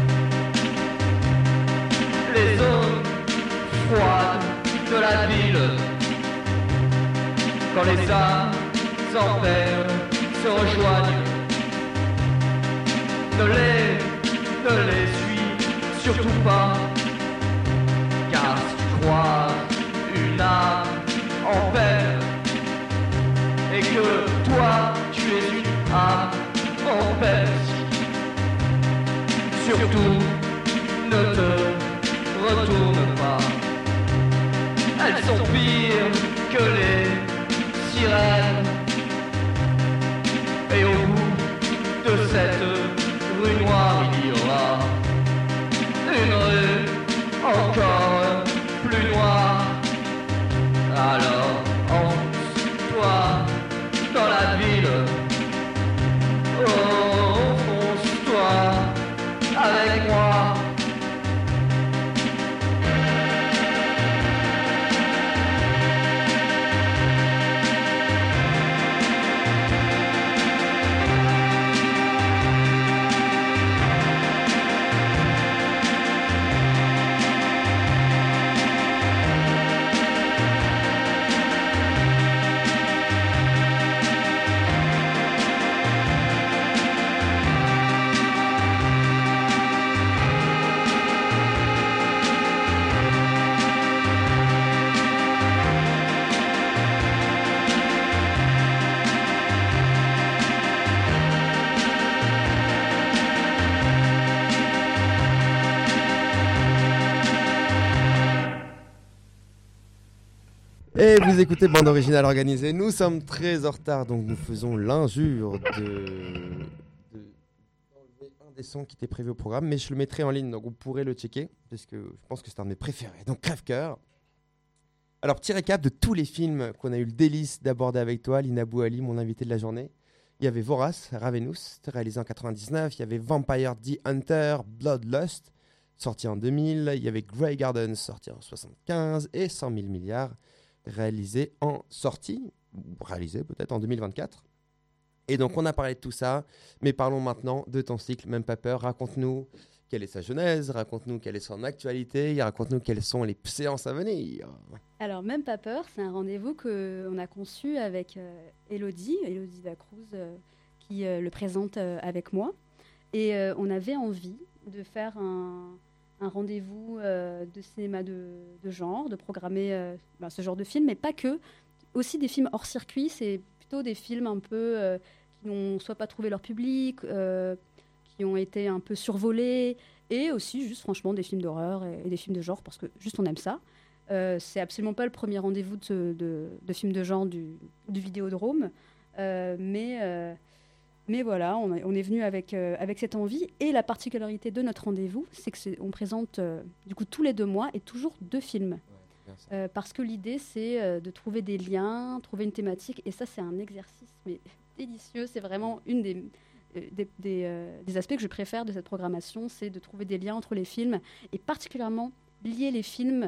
les zones froides de la ville, quand les âmes en peine se rejoignent? Ne les suis surtout pas, car si tu croises une âme en peine et que toi tu es une âme en peine, surtout ne te retourne pas. Elles sont pires que les sirènes, et au bout de cette rue noire il y aura une rue encore plus noire. Alors enfonce-toi dans la ville, enfonce-toi avec moi. Et vous écoutez Bande Originale Organisée. Nous sommes très en retard, donc nous faisons l'injure d'enlever un des sons qui était prévu au programme, mais je le mettrai en ligne, donc vous pourrez le checker, parce que je pense que c'est un de mes préférés. Donc Crève-Cœur. Alors, petit récap de tous les films qu'on a eu le délice d'aborder avec toi, Lina Bouali, mon invité de la journée. Il y avait Vorace, Ravenous, réalisé en 99. Il y avait Vampire the Hunter, Bloodlust, sorti en 2000. Il y avait Grey Gardens, sorti en 75. Et 100 000 milliards, réalisé peut-être en 2024. Et donc, on a parlé de tout ça. Mais parlons maintenant de ton cycle, Même pas peur. Raconte-nous quelle est sa genèse, raconte-nous quelle est son actualité, et raconte-nous quelles sont les séances à venir. Alors, Même pas peur, c'est un rendez-vous qu'on a conçu avec Elodie Dacruz, qui le présente avec moi. Et on avait envie de faire un rendez-vous de cinéma de genre, de programmer ce genre de film, mais pas que. Aussi des films hors circuit, c'est plutôt des films un peu qui n'ont soit pas trouvé leur public, qui ont été un peu survolés, et aussi juste franchement des films d'horreur et des films de genre, parce que juste on aime ça. C'est absolument pas le premier rendez-vous de films de genre du Vidéodrome, mais voilà, on est venu avec cette envie, et la particularité de notre rendez-vous, c'est qu'on présente du coup tous les 2 mois et toujours 2 films. Parce que l'idée, c'est de trouver des liens, trouver une thématique, et ça, c'est un exercice mais délicieux. C'est vraiment une des aspects que je préfère de cette programmation, c'est de trouver des liens entre les films, et particulièrement lier les films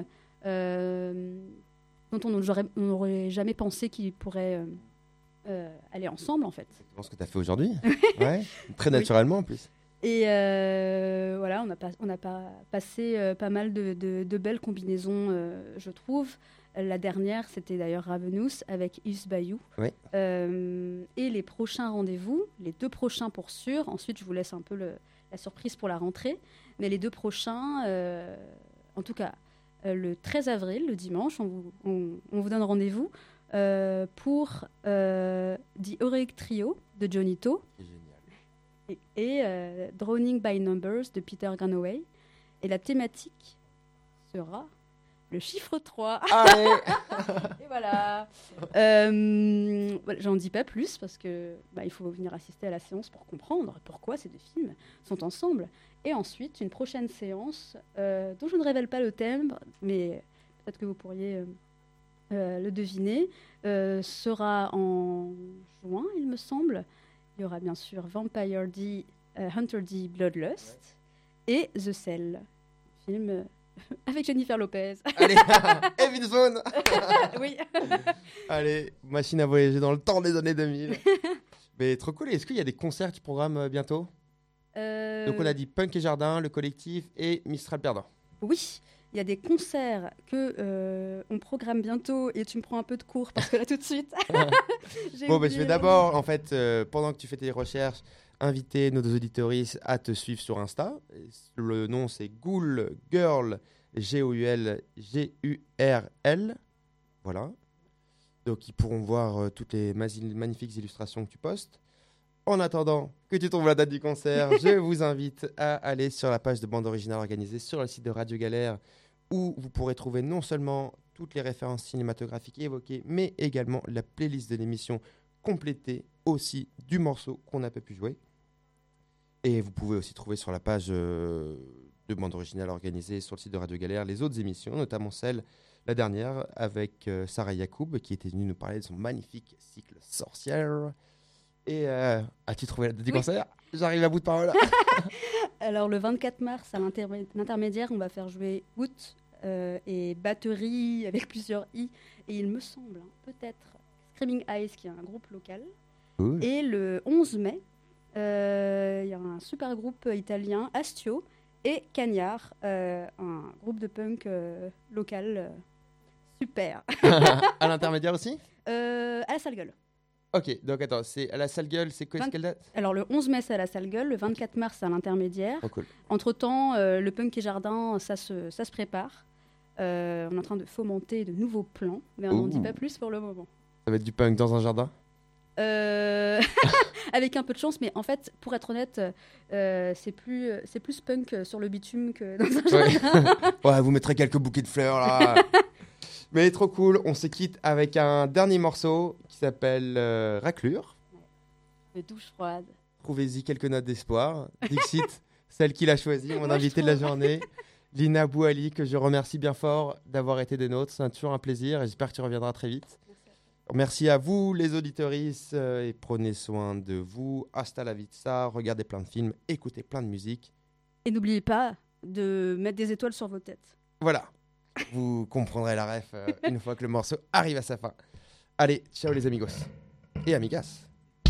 dont on n'aurait jamais pensé qu'ils pourraient aller ensemble, en fait. C'est ce que tu as fait aujourd'hui. Ouais, très naturellement en plus. Et voilà, on a passé pas mal de belles combinaisons, je trouve. La dernière, c'était d'ailleurs Ravenous avec Yves Bayou. Oui. Et les prochains rendez-vous, les 2 prochains pour sûr. Ensuite, je vous laisse un peu la surprise pour la rentrée. Mais les 2 prochains, en tout cas, le 13 avril, le dimanche, on vous donne rendez-vous pour The Heroic Trio de Johnny To. Et Drowning by Numbers de Peter Granaway. Et la thématique sera le chiffre 3. Allez. Et voilà. J'en dis pas plus parce que il faut venir assister à la séance pour comprendre pourquoi ces 2 films sont ensemble. Et ensuite, une prochaine séance dont je ne révèle pas le thème, mais peut-être que vous pourriez le deviner, sera en juin, il me semble. Il y aura bien sûr Vampire the Hunter the Bloodlust et The Cell, film avec Jennifer Lopez. Allez, Evil Zone. Oui. Allez, machine à voyager dans le temps des années 2000. Mais trop cool. Est-ce qu'il y a des concerts qui programment bientôt? Donc on a dit Punk et Jardin, le collectif et Mistral Perdant. Oui. Il y a des concerts que on programme bientôt, et tu me prends un peu de cours parce que là tout de suite. Je vais d'abord, en fait, pendant que tu fais tes recherches, inviter nos 2 auditoristes à te suivre sur Insta. Le nom, c'est Ghoul Girl, Goulgurl. Voilà. Donc ils pourront voir toutes les magnifiques illustrations que tu postes. En attendant que tu trouves la date du concert, je vous invite à aller sur la page de bande originale organisée sur le site de Radio Galère, où vous pourrez trouver non seulement toutes les références cinématographiques évoquées, mais également la playlist de l'émission complétée aussi du morceau qu'on n'a pas pu jouer. Et vous pouvez aussi trouver sur la page de bande originale organisée sur le site de Radio Galère les autres émissions, notamment la dernière avec Sarah Yacoub, qui était venue nous parler de son magnifique cycle Sorcière. Et as-tu trouvé la date du concert? J'arrive à bout de parole. Alors, le 24 mars, à l'intermédiaire, on va faire jouer Out et Batterie avec plusieurs I. Et il me semble, peut-être, Screaming Eyes, qui est un groupe local. Cool. Et le 11 mai, il y a un super groupe italien, Astio, et Cagnard, un groupe de punk local super. À l'intermédiaire aussi? À la Salle Gueule. Ok, donc attends, c'est à la Salle Gueule, c'est quelle date? Alors le 11 mai c'est à la Salle Gueule, le 24 mars c'est à l'intermédiaire. Oh, cool. Entre-temps, le Punk et Jardin, ça se prépare. On est en train de fomenter de nouveaux plans, mais on n'en dit pas plus pour le moment. Ça va être du punk dans un jardin? Avec un peu de chance, mais en fait, pour être honnête, c'est plus punk sur le bitume que dans un jardin. Ouais, vous mettrez quelques bouquets de fleurs là. Mais trop cool, on se quitte avec un dernier morceau qui s'appelle Raclure. De douche froide. Trouvez-y quelques notes d'espoir. Dixit, celle qui l'a choisi, mon invité de la journée, Lina Bouali, que je remercie bien fort d'avoir été des nôtres. C'est toujours un plaisir et j'espère que tu reviendras très vite. Merci à vous, les auditeuristes, et prenez soin de vous. Hasta la vista, regardez plein de films, écoutez plein de musique. Et n'oubliez pas de mettre des étoiles sur vos têtes. Voilà, vous comprendrez la ref une fois que le morceau arrive à sa fin. Allez, ciao les amigos et amigas.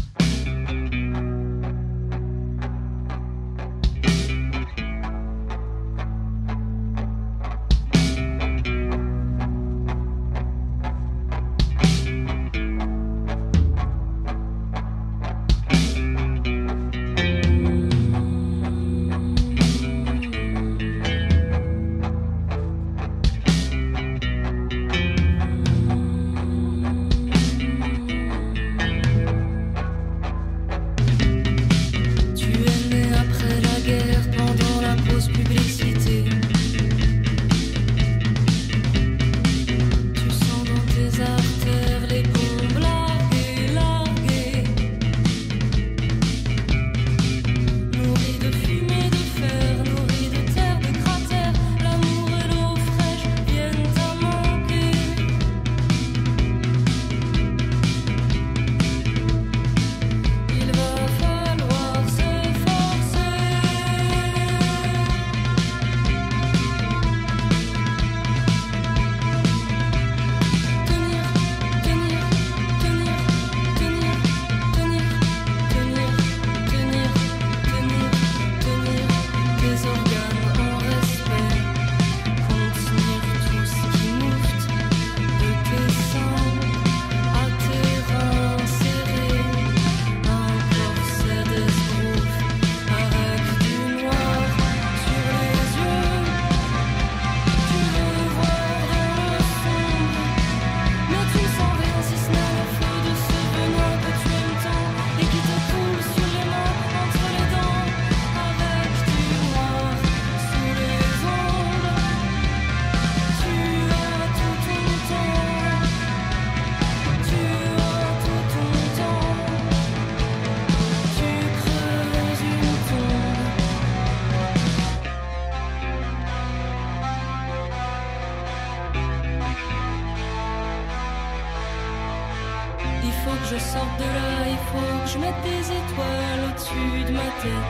Je sorte de là, il faut que je mette des étoiles au-dessus de ma tête.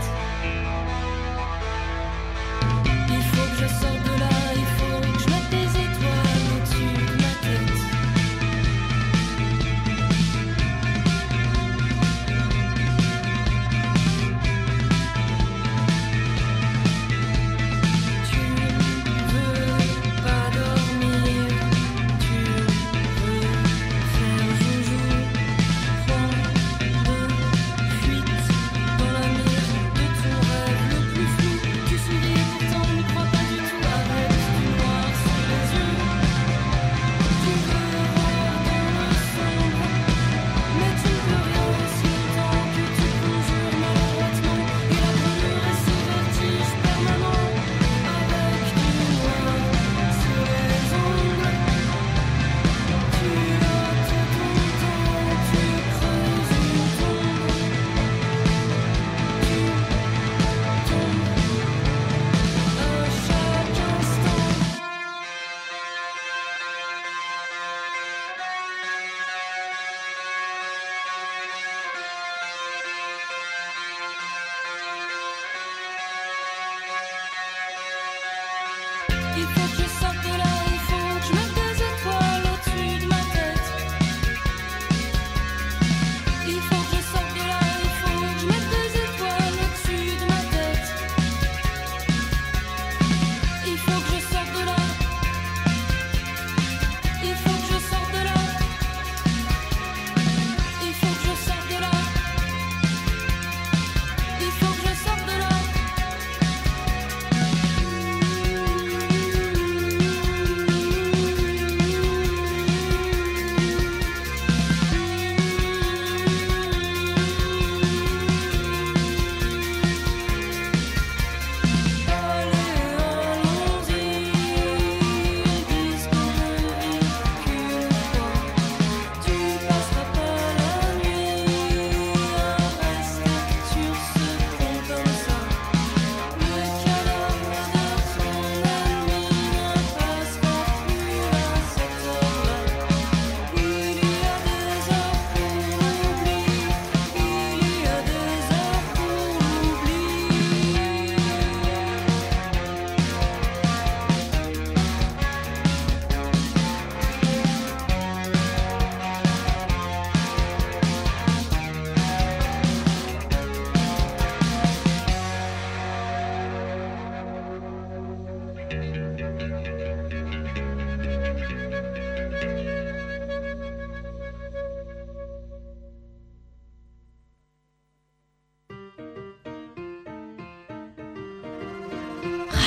Il faut que je sorte de là, il faut que je mette des étoiles au-dessus de ma tête. Tu veux pas dormir, tu veux faire joujou. Fuite dans la mire de ton rêve le plus flou. Tu souris pourtant ne crois pas du tout à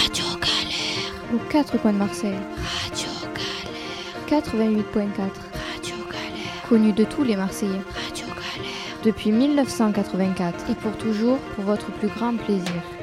Radio Galère. Aux quatre coins de Marseille. Radio Galère. 88.4. Radio Galère. Connu de tous les Marseillais. Radio Galère. Depuis 1984 et pour toujours, pour votre plus grand plaisir.